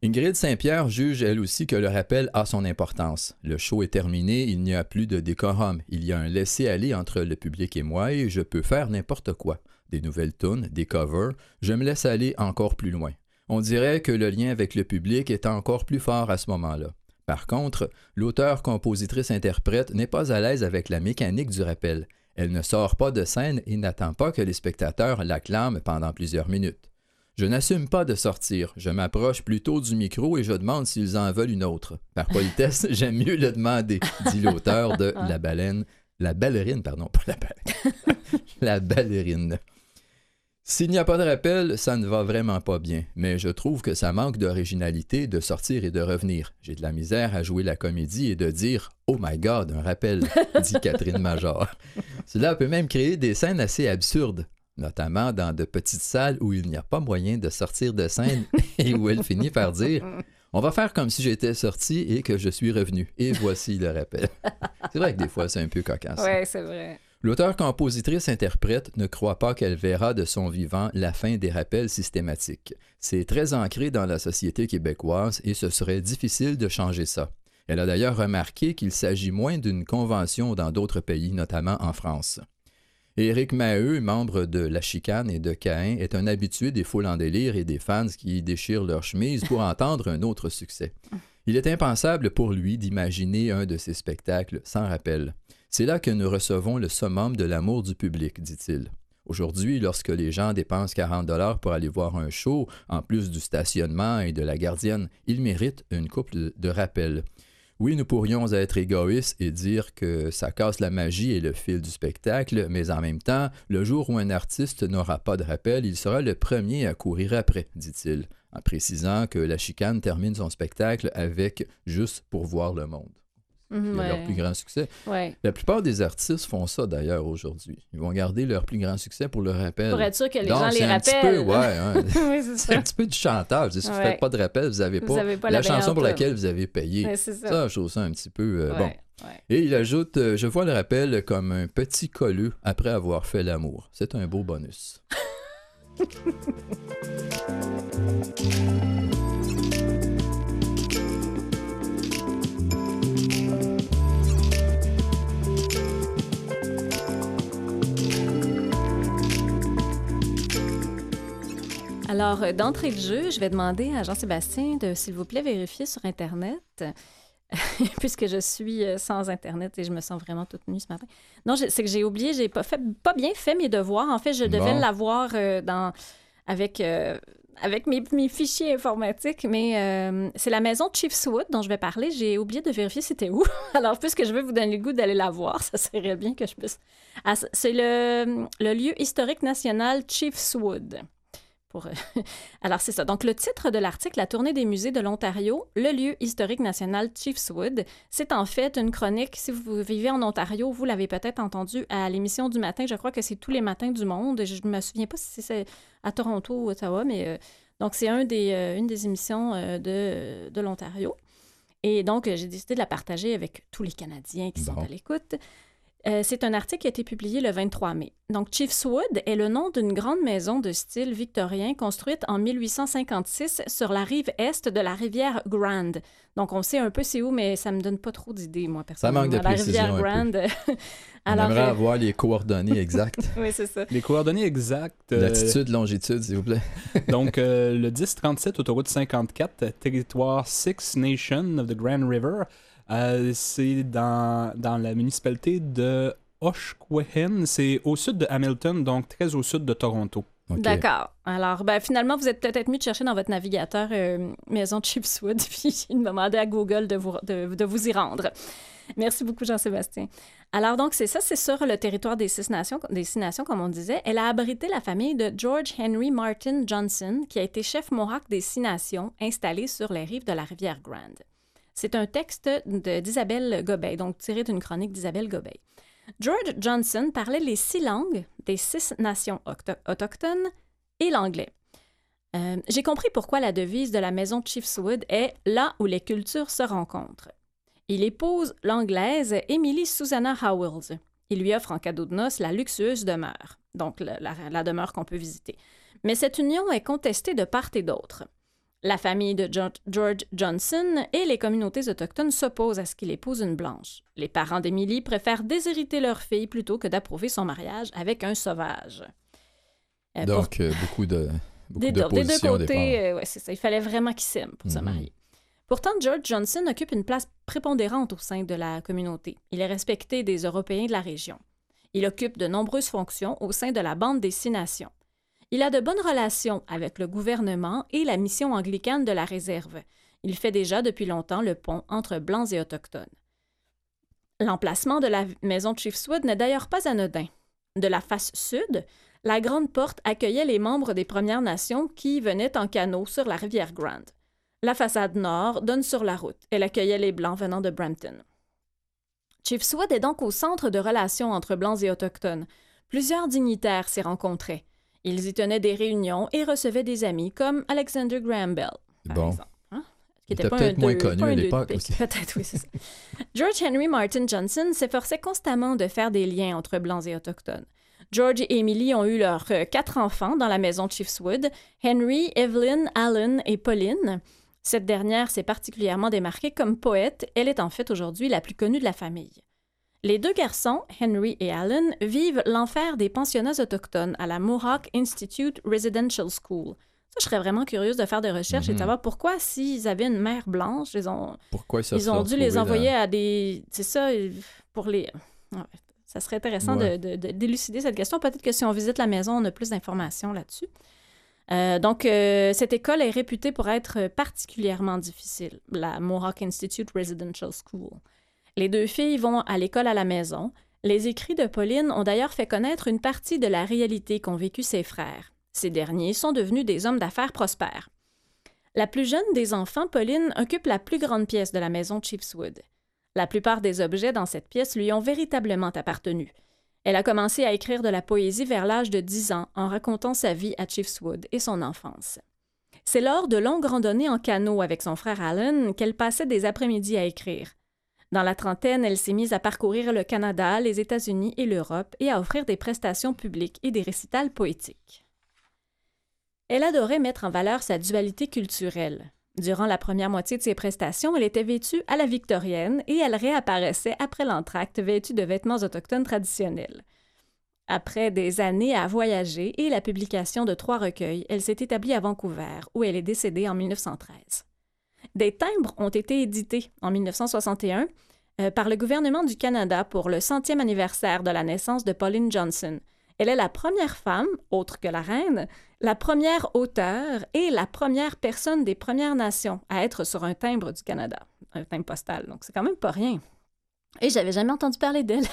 Ingrid Saint-Pierre juge elle aussi que le rappel a son importance. Le show est terminé, il n'y a plus de décorum. Il y a un laisser-aller entre le public et moi et je peux faire n'importe quoi. Des nouvelles tunes, des covers, je me laisse aller encore plus loin. On dirait que le lien avec le public est encore plus fort à ce moment-là. Par contre, l'auteur, compositrice, interprète n'est pas à l'aise avec la mécanique du rappel. Elle ne sort pas de scène et n'attend pas que les spectateurs l'acclament pendant plusieurs minutes. Je n'assume pas de sortir. Je m'approche plutôt du micro et je demande s'ils en veulent une autre. Par politesse, j'aime mieux le demander, dit l'auteur de La ballerine, pas la baleine. La ballerine. S'il n'y a pas de rappel, ça ne va vraiment pas bien, mais je trouve que ça manque d'originalité de sortir et de revenir. J'ai de la misère à jouer la comédie et de dire « Oh my God, un rappel », dit Catherine Major. Cela peut même créer des scènes assez absurdes, notamment dans de petites salles où il n'y a pas moyen de sortir de scène et où elle finit par dire « On va faire comme si j'étais sorti et que je suis revenu. Et voici le rappel. » C'est vrai que des fois, c'est un peu cocasse. Oui, c'est vrai. L'auteur-compositrice-interprète ne croit pas qu'elle verra de son vivant la fin des rappels systématiques. C'est très ancré dans la société québécoise et ce serait difficile de changer ça. Elle a d'ailleurs remarqué qu'il s'agit moins d'une convention dans d'autres pays, notamment en France. Éric Maheu, membre de La Chicane et de Caïn, est un habitué des foules en délire et des fans qui déchirent leur chemise pour entendre un autre succès. Il est impensable pour lui d'imaginer un de ses spectacles sans rappel. C'est là que nous recevons le summum de l'amour du public, dit-il. Aujourd'hui, lorsque les gens dépensent 40$ pour aller voir un show, en plus du stationnement et de la gardienne, ils méritent une couple de rappels. Oui, nous pourrions être égoïstes et dire que ça casse la magie et le fil du spectacle, mais en même temps, le jour où un artiste n'aura pas de rappel, il sera le premier à courir après, dit-il, en précisant que La Chicane termine son spectacle avec « Juste pour voir le monde ». C'est leur plus grand succès. Ouais. La plupart des artistes font ça d'ailleurs aujourd'hui. Ils vont garder leur plus grand succès pour le rappel. Pour être sûr que les Donc, gens les rappellent. Oui, c'est un petit peu du chantage. Si vous ne faites pas de rappel, vous n'avez pas la chanson pour laquelle vous avez payé. Ouais, c'est ça. Je trouve ça un petit peu bon. Ouais. Et il ajoute « Je vois le rappel comme un petit colleux après avoir fait l'amour. C'est un beau bonus. » Alors, d'entrée de jeu, je vais demander à Jean-Sébastien de, s'il vous plaît, vérifier sur Internet, puisque je suis sans Internet et je me sens vraiment toute nue ce matin. Non, c'est que j'ai oublié, j'ai pas bien fait mes devoirs. En fait, je devais l'avoir avec mes fichiers informatiques, mais c'est la maison Chiefswood dont je vais parler. J'ai oublié de vérifier c'était où. Alors, puisque je veux vous donner le goût d'aller la voir, ça serait bien que je puisse... C'est le lieu historique national Chiefswood. Alors, c'est ça. Donc, le titre de l'article, La tournée des musées de l'Ontario, le lieu historique national Chiefswood, c'est en fait une chronique. Si vous vivez en Ontario, vous l'avez peut-être entendu à l'émission du matin. Je crois que c'est tous les matins du monde. Je ne me souviens pas si c'est à Toronto ou Ottawa, mais donc, c'est une des émissions de l'Ontario. Et donc, j'ai décidé de la partager avec tous les Canadiens qui sont à l'écoute. C'est un article qui a été publié le 23 mai. Donc, Chiefswood est le nom d'une grande maison de style victorien construite en 1856 sur la rive est de la rivière Grand. Donc, on sait un peu c'est où, mais ça ne me donne pas trop d'idées, moi, personnellement. Ça manque de précision. La rivière Grand. Alors, on aimerait avoir les coordonnées exactes. Oui, c'est ça. Les coordonnées exactes. Latitude, longitude, s'il vous plaît. Donc, le 1037, autoroute 54, territoire Six Nations of the Grand River. C'est dans la municipalité de Oshkowen. C'est au sud de Hamilton, donc très au sud de Toronto. Okay. D'accord. Alors, finalement, vous êtes peut-être mieux de chercher dans votre navigateur Maison Chiefswood, puis de demander à Google de vous y rendre. Merci beaucoup, Jean-Sébastien. Alors, donc, c'est sur le territoire des Six Nations, comme on disait. Elle a abrité la famille de George Henry Martin Johnson, qui a été chef mohawk des Six Nations, installé sur les rives de la rivière Grand. C'est un texte d'Isabelle Gobeil, donc tiré d'une chronique d'Isabelle Gobeil. George Johnson parlait les 6 langues des 6 nations autochtones et l'anglais. J'ai compris pourquoi la devise de la maison Chiefswood est « Là où les cultures se rencontrent ». Il épouse l'anglaise Emily Susanna Howells. Il lui offre en cadeau de noces la luxueuse demeure, donc la demeure qu'on peut visiter. Mais cette union est contestée de part et d'autre. La famille de George Johnson et les communautés autochtones s'opposent à ce qu'il épouse une blanche. Les parents d'Emily préfèrent déshériter leur fille plutôt que d'approuver son mariage avec un sauvage. Donc, beaucoup des deux côtés, c'est ça. Il fallait vraiment qu'ils s'aiment pour se marier. Pourtant, George Johnson occupe une place prépondérante au sein de la communauté. Il est respecté des Européens de la région. Il occupe de nombreuses fonctions au sein de la Bande des Six Nations. Il a de bonnes relations avec le gouvernement et la mission anglicane de la réserve. Il fait déjà depuis longtemps le pont entre Blancs et Autochtones. L'emplacement de la maison de Chiefswood n'est d'ailleurs pas anodin. De la face sud, la grande porte accueillait les membres des Premières Nations qui venaient en canot sur la rivière Grand. La façade nord donne sur la route. Elle accueillait les Blancs venant de Brampton. Chiefswood est donc au centre de relations entre Blancs et Autochtones. Plusieurs dignitaires s'y rencontraient. Ils y tenaient des réunions et recevaient des amis comme Alexander Graham Bell, par exemple. Qui était peut-être moins connu à l'époque aussi. Peut-être, oui, c'est ça. George Henry Martin Johnson s'efforçait constamment de faire des liens entre Blancs et Autochtones. George et Emily ont eu leurs 4 enfants dans la maison de Chiefswood, Henry, Evelyn, Alan et Pauline. Cette dernière s'est particulièrement démarquée comme poète. Elle est en fait aujourd'hui la plus connue de la famille. Les 2 garçons, Henry et Alan, vivent l'enfer des pensionnats autochtones à la Mohawk Institute Residential School. Ça, je serais vraiment curieuse de faire des recherches et de savoir pourquoi, s'ils avaient une mère blanche, ils ont dû les envoyer à des... C'est ça, pour les... Ça serait intéressant de d'élucider cette question. Peut-être que si on visite la maison, on a plus d'informations là-dessus. Donc, cette école est réputée pour être particulièrement difficile, la Mohawk Institute Residential School. Les 2 filles vont à l'école à la maison. Les écrits de Pauline ont d'ailleurs fait connaître une partie de la réalité qu'ont vécu ses frères. Ces derniers sont devenus des hommes d'affaires prospères. La plus jeune des enfants, Pauline, occupe la plus grande pièce de la maison de Chiefswood. La plupart des objets dans cette pièce lui ont véritablement appartenu. Elle a commencé à écrire de la poésie vers l'âge de 10 ans en racontant sa vie à Chiefswood et son enfance. C'est lors de longues randonnées en canot avec son frère Alan qu'elle passait des après-midi à écrire. Dans la trentaine, elle s'est mise à parcourir le Canada, les États-Unis et l'Europe et à offrir des prestations publiques et des récitals poétiques. Elle adorait mettre en valeur sa dualité culturelle. Durant la première moitié de ses prestations, elle était vêtue à la victorienne et elle réapparaissait après l'entracte vêtue de vêtements autochtones traditionnels. Après des années à voyager et la publication de 3 recueils, elle s'est établie à Vancouver, où elle est décédée en 1913. Des timbres ont été édités en 1961 par le gouvernement du Canada pour le 100e anniversaire de la naissance de Pauline Johnson. Elle est la première femme, autre que la reine, la première auteure et la première personne des Premières Nations à être sur un timbre du Canada, un timbre postal. Donc, c'est quand même pas rien. Et j'avais jamais entendu parler d'elle.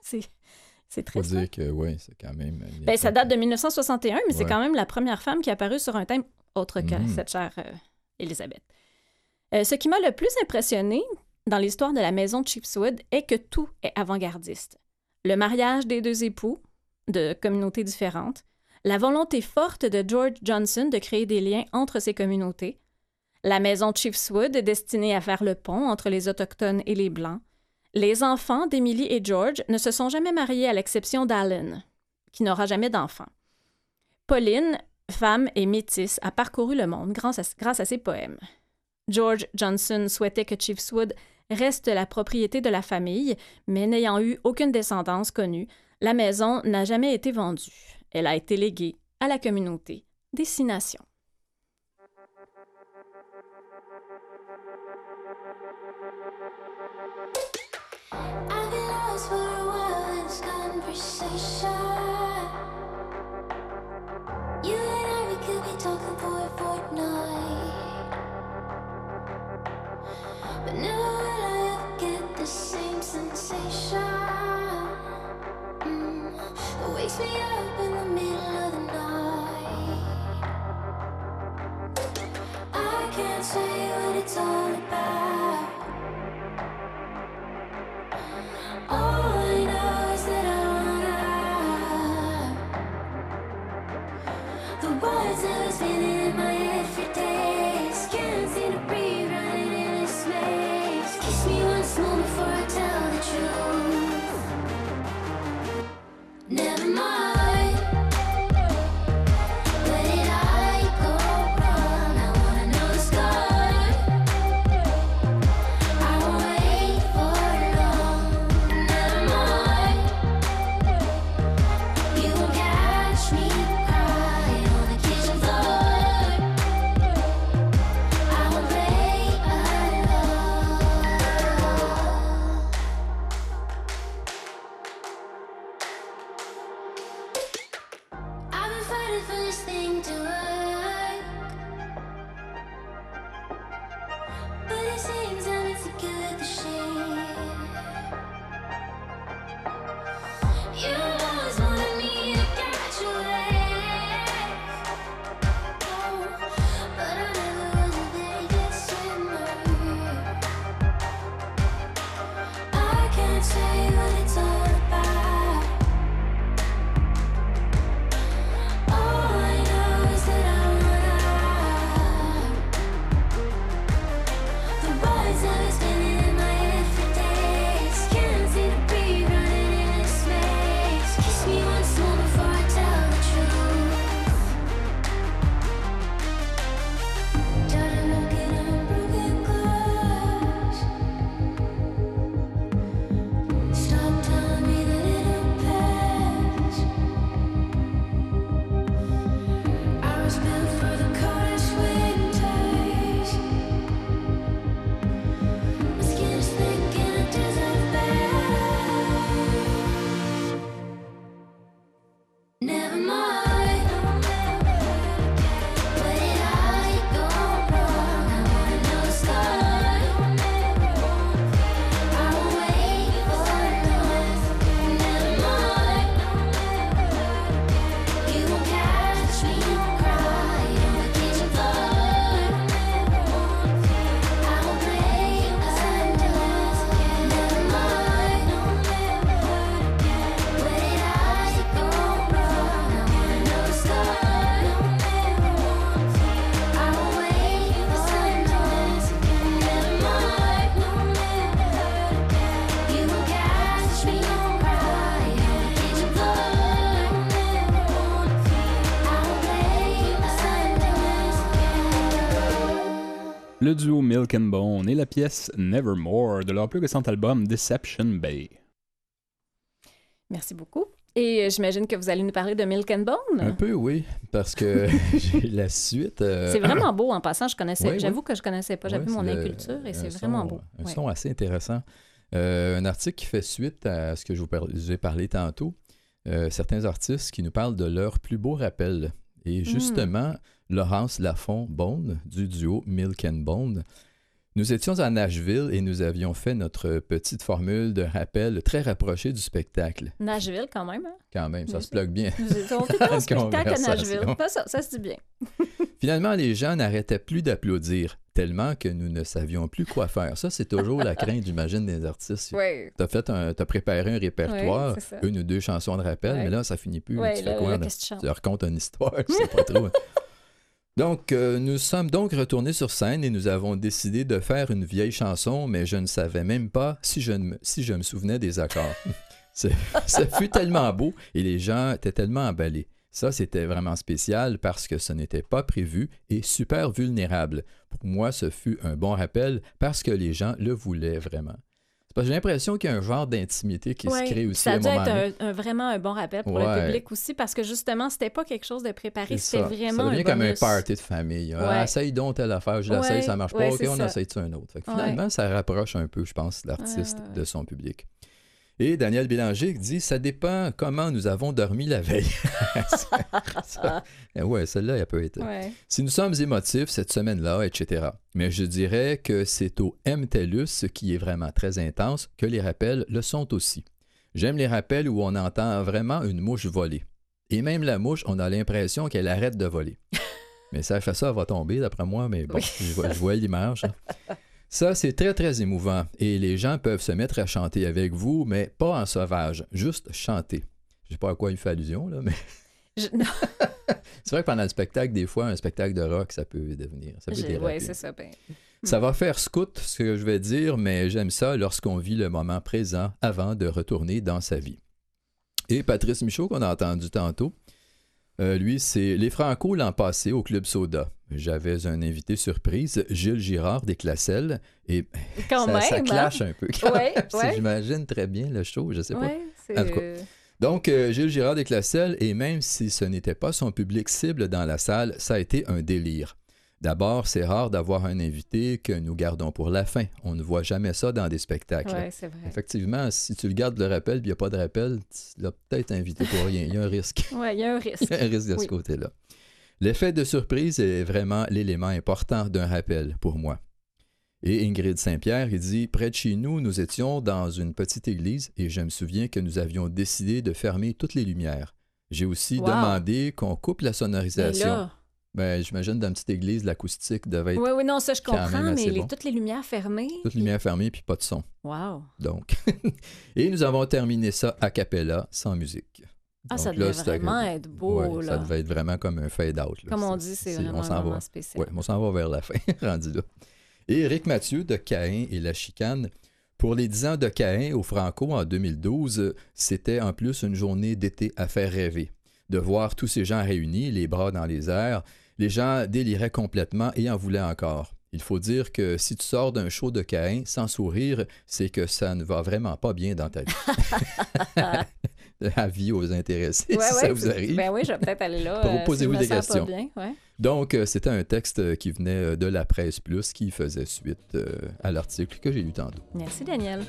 C'est très faut dire que oui, c'est quand même... ça date de 1961, mais c'est quand même la première femme qui est apparue sur un timbre autre que cette chère Élisabeth. Ce qui m'a le plus impressionné dans l'histoire de la maison de Chiefswood est que tout est avant-gardiste. Le mariage des 2 époux, de communautés différentes, la volonté forte de George Johnson de créer des liens entre ces communautés, la maison de Chiefswood destinée à faire le pont entre les Autochtones et les Blancs, les enfants d'Emily et George ne se sont jamais mariés à l'exception d'Alan, qui n'aura jamais d'enfant. Pauline, femme et métisse, a parcouru le monde grâce à ses poèmes. George Johnson souhaitait que Chiefswood reste la propriété de la famille, mais n'ayant eu aucune descendance connue, la maison n'a jamais été vendue. Elle a été léguée à la communauté des 6 Nations. I've been lost for a while in this conversation. You and I, we could be talking for a fortnight, but never will I ever get the same sensation. It wakes me up in the middle of the night. I can't say what it's all about. All I know is that I wanna. The words that are spinning in my head for days. Can't seem to breathe, running in this maze. Kiss me once more before I tell the truth. Never mind. Where did I go wrong? I wanna know the the first thing to work, but it seems I'm insecure with the shape. You always wanted me to catch your wave, oh, but I never was there yet swimmer. I can't say what it's all about. All I know is that I want out. The words I've been spinning in my head for days, can't see the breeze running in this maze. Kiss me once more before I tell the truth. Try to look at unbroken glass. Stop telling me that it'll pass. I was built for the coldest winters. My skin is thick and it deserves better. Never mind. Where did I go wrong? I wanna know the start. I will wait for love. Never mind. You won't catch me crying on the kitchen floor. I will break undone. Never mind. Where did I go wrong? I wanna know the start. I will wait for undone. Never mind. You won't catch me crying on the kitchen floor. I will break undone. Le duo Milk and Bone et la pièce Nevermore de leur plus récent album Deception Bay. Merci beaucoup. Et j'imagine que vous allez nous parler de Milk and Bone. Un peu, oui, parce que j'ai la suite. C'est vraiment beau en passant, je connaissais. Oui, J'avoue que je connaissais pas. J'avais Ouais, mon c'est inculture et c'est un vraiment son- beau. Un Ouais. son assez intéressant. Un article qui fait suite à ce que je vous ai parlé tantôt. Certains artistes qui nous parlent de leurs plus beaux rappels. Et justement, Laurence Lafont-Bone du duo Milk and Bone. Nous étions à Nashville et nous avions fait notre petite formule de rappel très rapprochée du spectacle. Nashville, quand même. Hein? Quand même, ça Oui. se plug bien. Nous étions fait un spectacle à Conversation. Nashville. Ça se dit bien. Finalement, les gens n'arrêtaient plus d'applaudir, tellement que nous ne savions plus quoi faire. Ça, c'est toujours la crainte, j'imagine, des artistes. Oui. T'as préparé un répertoire, Ouais, c'est ça. une ou deux chansons de rappel, Ouais. mais là, ça finit plus. Oui, Tu fais quoi? là, là? qu'est-ce que tu chantes? Tu racontes une histoire, je sais pas trop. Donc, nous sommes donc retournés sur scène et nous avons décidé de faire une vieille chanson, mais je ne savais même pas si je me souvenais des accords. Ça fut tellement beau et les gens étaient tellement emballés. Ça, c'était vraiment spécial parce que ce n'était pas prévu et super vulnérable. Pour moi, ce fut un bon rappel parce que les gens le voulaient vraiment. C'est parce que j'ai l'impression qu'il y a un genre d'intimité qui se crée aussi ça à a un dû moment donné. être vraiment un bon rappel pour Ouais. le public aussi, parce que justement, c'était pas quelque chose de préparé, C'est c'était ça. vraiment Ça devient un comme un bonus. party de famille. Ah, Ouais. essaye donc telle affaire, je l'essaye, Ouais, ça marche pas, ouais, ok, c'est on ça. essaye un autre. Fait que Ouais. finalement, ça rapproche un peu, je pense, l'artiste Ouais. de son public. Et Daniel Bélanger dit « Ça dépend comment nous avons dormi la veille. » Ouais, celle-là, elle peut être... Ouais. Si nous sommes émotifs cette semaine-là, etc. Mais je dirais que c'est au MTELUS, qui est vraiment très intense, que les rappels le sont aussi. J'aime les rappels où on entend vraiment une mouche voler. Et même la mouche, on a l'impression qu'elle arrête de voler. Mais ça fait ça, elle va tomber, d'après moi, mais bon, je vois l'image. Ça, c'est très, très émouvant. Et les gens peuvent se mettre à chanter avec vous, mais pas en sauvage, juste chanter. Je sais pas à quoi il fait allusion, là, mais... Non, C'est vrai que pendant le spectacle, des fois, un spectacle de rock, ça peut devenir... Ça peut déraper. ouais, c'est ça. Ben, Ça va faire scout, ce que je vais dire, mais j'aime ça lorsqu'on vit le moment présent avant de retourner dans sa vie. Et Patrice Michaud, qu'on a entendu tantôt, lui, c'est les Franco l'an passé au Club Soda. J'avais un invité surprise, Gilles Girard des Classelles, et quand ça, même, ça hein? clash un peu. quand Ouais, même. ouais. J'imagine très bien le show, je sais pas. Ouais, c'est... En tout cas. Donc, Gilles Girard des Classelles, et même si ce n'était pas son public cible dans la salle, ça a été un délire. D'abord, c'est rare d'avoir un invité que nous gardons pour la fin. On ne voit jamais ça dans des spectacles. Oui, c'est vrai. Effectivement, si tu le gardes le rappel et il n'y a pas de rappel, tu l'as peut-être invité pour rien. Il y a un risque. Oui, il y a un risque. Il y a un risque de Oui. ce côté-là. L'effet de surprise est vraiment l'élément important d'un rappel pour moi. Et Ingrid Saint-Pierre, il dit « Près de chez nous, nous étions dans une petite église et je me souviens que nous avions décidé de fermer toutes les lumières. J'ai aussi Wow. demandé qu'on coupe la Mais sonorisation. là, Ben, j'imagine dans une petite église, l'acoustique devait être oui, non, ça je quand même comprends, mais assez bon. toutes les lumières fermées. toutes les lumières fermées puis pas de son. Wow. Donc, et nous avons terminé ça a cappella, sans musique. Ah, Donc ça là, devait c'était- vraiment être beau, ouais, là. ça devait être vraiment comme un fade-out. là. Comme on dit, c'est vraiment, on s'en vraiment va. spécial. Ouais, on s'en va vers la fin, rendu là. Et Éric Mathieu de Caïn et la chicane. Pour les 10 ans de Caïn au Franco en 2012, c'était en plus une journée d'été à faire rêver. De voir tous ces gens réunis, les bras dans les airs, les gens déliraient complètement et en voulaient encore. Il faut dire que si tu sors d'un show de Caïn sans sourire, c'est que ça ne va vraiment pas bien dans ta vie. Avis aux intéressés, Ouais, si ouais, ça vous arrive. Ben oui, je vais peut-être aller là. Posez-vous si je des me sens pas questions. bien, ouais. Donc, c'était un texte qui venait de la Presse Plus qui faisait suite à l'article que j'ai lu tantôt. Merci, Daniel.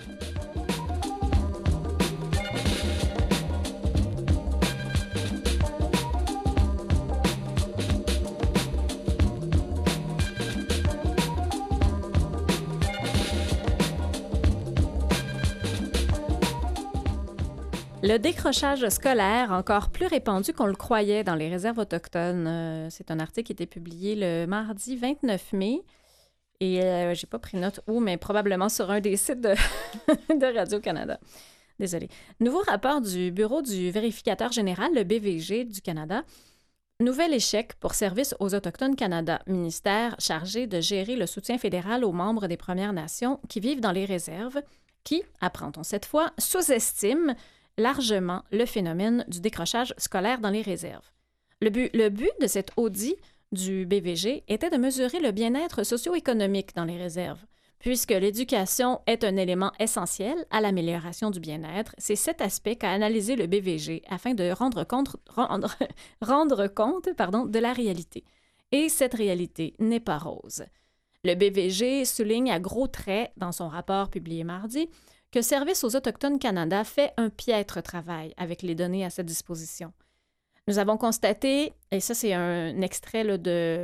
Le décrochage scolaire, encore plus répandu qu'on le croyait dans les réserves autochtones. C'est un article qui a été publié le mardi 29 mai. Et j'ai pas pris note où, mais probablement sur un des sites de, de Radio-Canada. Désolée. Nouveau rapport du Bureau du vérificateur général, le BVG du Canada. Nouvel échec pour Service aux Autochtones Canada, ministère chargé de gérer le soutien fédéral aux membres des Premières Nations qui vivent dans les réserves, qui, apprend-on cette fois, sous-estiment largement le phénomène du décrochage scolaire dans les réserves. Le but de cet audit du BVG était de mesurer le bien-être socio-économique dans les réserves. Puisque l'éducation est un élément essentiel à l'amélioration du bien-être, c'est cet aspect qu'a analysé le BVG afin de rendre compte de la réalité. Et cette réalité n'est pas rose. Le BVG souligne à gros traits dans son rapport publié mardi que Service aux Autochtones Canada fait un piètre travail avec les données à sa disposition. Nous avons constaté, et ça c'est un extrait là,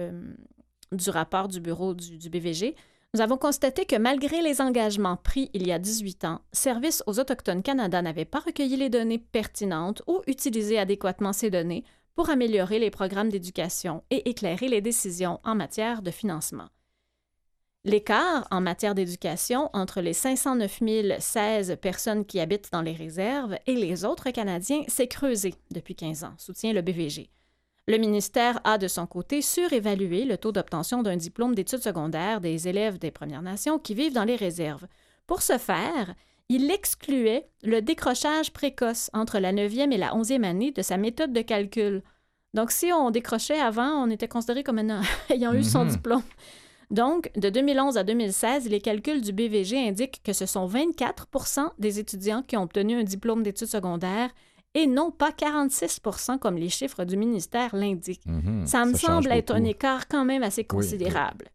du rapport du bureau du BVG, nous avons constaté que malgré les engagements pris il y a 18 ans, Service aux Autochtones Canada n'avait pas recueilli les données pertinentes ou utilisé adéquatement ces données pour améliorer les programmes d'éducation et éclairer les décisions en matière de financement. L'écart en matière d'éducation entre les 509 016 personnes qui habitent dans les réserves et les autres Canadiens s'est creusé depuis 15 ans, soutient le BVG. Le ministère a, de son côté, surévalué le taux d'obtention d'un diplôme d'études secondaires des élèves des Premières Nations qui vivent dans les réserves. Pour ce faire, il excluait le décrochage précoce entre la 9e et la 11e année de sa méthode de calcul. Donc, si on décrochait avant, on était considéré comme ayant eu son diplôme. Donc, de 2011 à 2016, les calculs du BVG indiquent que ce sont 24 % des étudiants qui ont obtenu un diplôme d'études secondaires et non pas 46 % comme les chiffres du ministère l'indiquent. Ça me semble être un écart quand même assez considérable.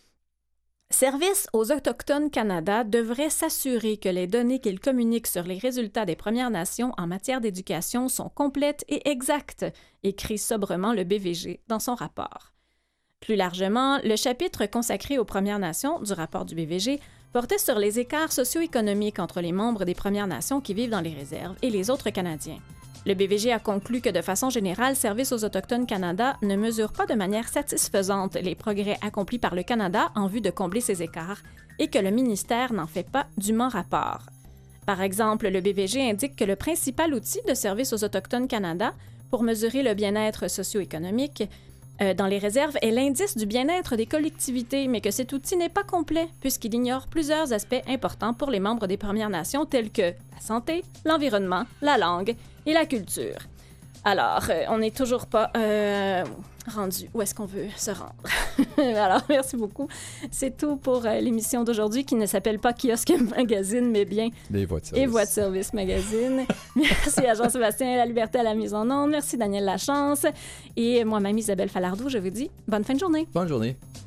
Service aux Autochtones Canada devrait s'assurer que les données qu'il communique sur les résultats des Premières Nations en matière d'éducation sont complètes et exactes, écrit sobrement le BVG dans son rapport. Plus largement, le chapitre consacré aux Premières Nations du rapport du BVG portait sur les écarts socio-économiques entre les membres des Premières Nations qui vivent dans les réserves et les autres Canadiens. Le BVG a conclu que de façon générale, Service aux Autochtones Canada ne mesure pas de manière satisfaisante les progrès accomplis par le Canada en vue de combler ces écarts et que le ministère n'en fait pas dûment rapport. Par exemple, le BVG indique que le principal outil de Service aux Autochtones Canada pour mesurer le bien-être socio-économique dans les réserves est l'indice du bien-être des collectivités, mais que cet outil n'est pas complet puisqu'il ignore plusieurs aspects importants pour les membres des Premières Nations tels que la santé, l'environnement, la langue et la culture. Alors, on n'est toujours pas rendu où est-ce qu'on veut se rendre. Alors, merci beaucoup. C'est tout pour l'émission d'aujourd'hui qui ne s'appelle pas Kiosque Magazine, mais bien Les voies de service. Et Voix de service magazine. Merci à Jean-Sébastien La Liberté à la mise en onde. Merci Daniel Lachance. Et moi-même, Isabelle Falardeau, je vous dis bonne fin de journée. Bonne journée.